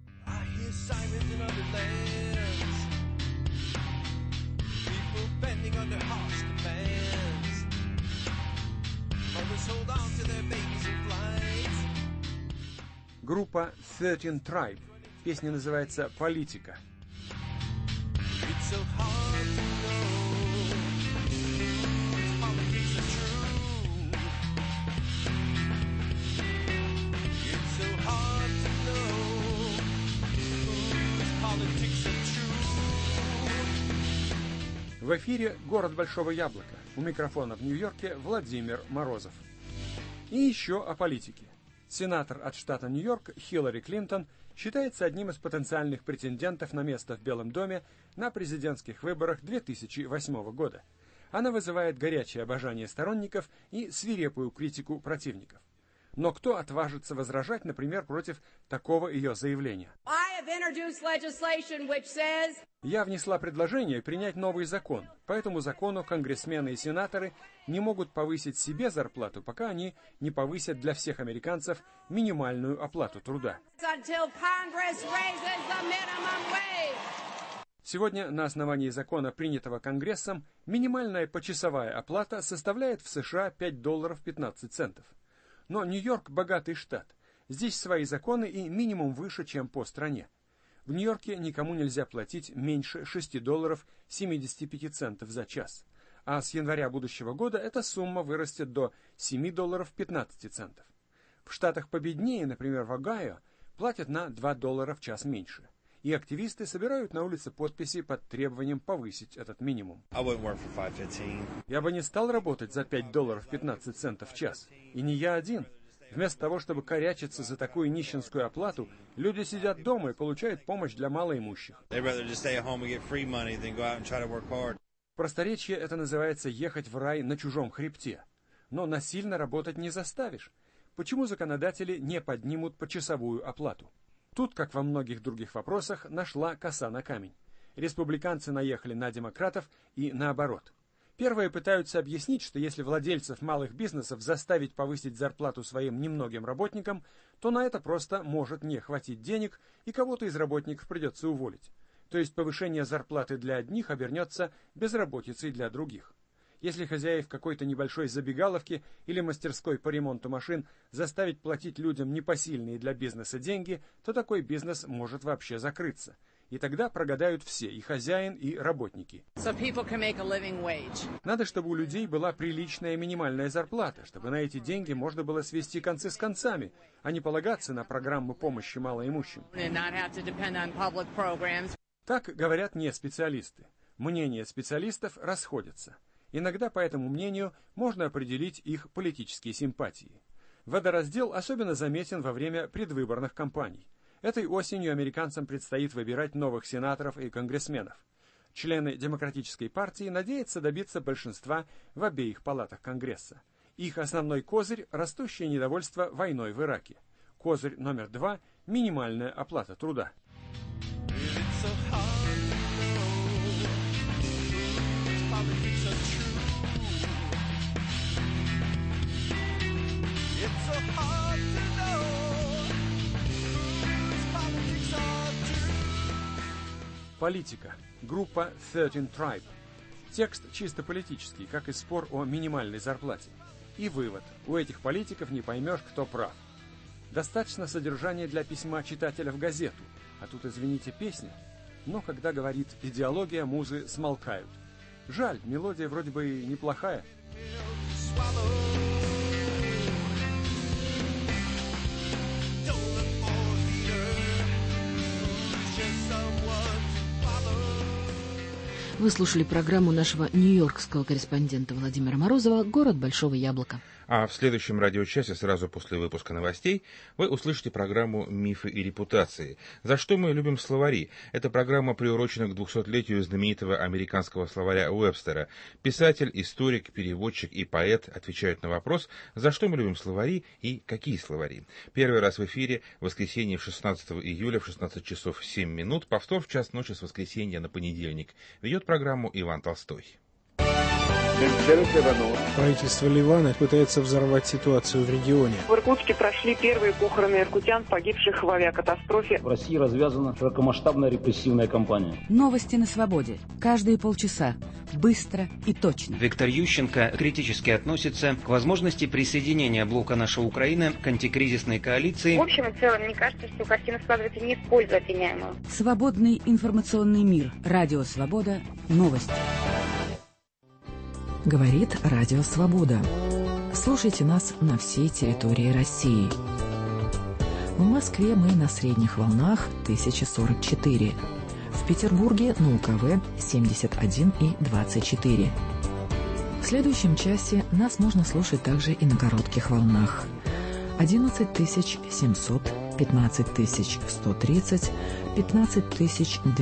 Группа 13 Tribe. Песня называется «Политика». В эфире «Город Большого Яблока». У микрофона в Нью-Йорке Владимир Морозов. И еще о политике. Сенатор от штата Нью-Йорк Хиллари Клинтон считается одним из потенциальных претендентов на место в Белом доме на президентских выборах 2008 года. Она вызывает горячее обожание сторонников и свирепую критику противников. Но кто отважится возражать, например, против такого ее заявления? Я внесла предложение принять новый закон. По этому закону конгрессмены и сенаторы не могут повысить себе зарплату, пока они не повысят для всех американцев минимальную оплату труда. Сегодня на основании закона, принятого Конгрессом, минимальная почасовая оплата составляет в США $5.15. Но Нью-Йорк – богатый штат. Здесь свои законы и минимум выше, чем по стране. В Нью-Йорке никому нельзя платить меньше $6.75 за час. А с января будущего года эта сумма вырастет до $7.15. В штатах победнее, например, в Огайо, платят на $2 в час меньше. И активисты собирают на улице подписи под требованием повысить этот минимум. Я бы не стал работать за $5.15 в час. И не я один. Вместо того, чтобы корячиться за такую нищенскую оплату, люди сидят дома и получают помощь для малоимущих. В просторечии это называется ехать в рай на чужом хребте. Но насильно работать не заставишь. Почему законодатели не поднимут почасовую оплату? Тут, как во многих других вопросах, нашла коса на камень. Республиканцы наехали на демократов и наоборот. Первые пытаются объяснить, что если владельцев малых бизнесов заставить повысить зарплату своим немногим работникам, то на это просто может не хватить денег, и кого-то из работников придется уволить. То есть повышение зарплаты для одних обернется безработицей для других. Если хозяев какой-то небольшой забегаловки или мастерской по ремонту машин заставить платить людям непосильные для бизнеса деньги, то такой бизнес может вообще закрыться. И тогда прогадают все, и хозяин, и работники. Надо, чтобы у людей была приличная минимальная зарплата, чтобы на эти деньги можно было свести концы с концами, а не полагаться на программы помощи малоимущим. Так говорят не специалисты. Мнения специалистов расходятся. Иногда по этому мнению можно определить их политические симпатии. Водораздел особенно заметен во время предвыборных кампаний. Этой осенью американцам предстоит выбирать новых сенаторов и конгрессменов. Члены Демократической партии надеются добиться большинства в обеих палатах Конгресса. Их основной козырь – растущее недовольство войной в Ираке. Козырь номер 2 – минимальная оплата труда. Политика. Группа 13 Tribe. Текст чисто политический, как и спор о минимальной зарплате. И вывод. У этих политиков не поймешь, кто прав. Достаточно содержания для письма читателя в газету. А тут, извините, песня. Но когда говорит идеология, музы смолкают. Жаль, мелодия вроде бы и неплохая. Вы слушали программу нашего нью-йоркского корреспондента Владимира Морозова «Город Большого Яблока». А в следующем радиочасе, сразу после выпуска новостей, вы услышите программу «Мифы и репутации». За что мы любим словари? Эта программа приурочена к 200-летию знаменитого американского словаря Уэбстера. Писатель, историк, переводчик и поэт отвечают на вопрос, за что мы любим словари и какие словари. Первый раз в эфире в воскресенье 16 июля в 16 часов 7 минут, повтор в час ночи с воскресенья на понедельник. Ведет программу Иван Толстой. Правительство Ливана пытается взорвать ситуацию в регионе. В Иркутске прошли первые похороны иркутян, погибших в авиакатастрофе. В России развязана широкомасштабная репрессивная кампания. Новости на свободе. Каждые полчаса. Быстро и точно. Виктор Ющенко критически относится к возможности присоединения блока «Наша Украина» к антикризисной коалиции. В общем и целом, мне кажется, что картина складывается не в пользу обвиняемого. Свободный информационный мир. Радио «Свобода». Новости. Говорит Радио Свобода. Слушайте нас на всей территории России. В Москве мы на средних волнах 1044. В Петербурге на УКВ 71 и 24. В следующем часе нас можно слушать также и на коротких волнах. 11700, 15130, 15 200.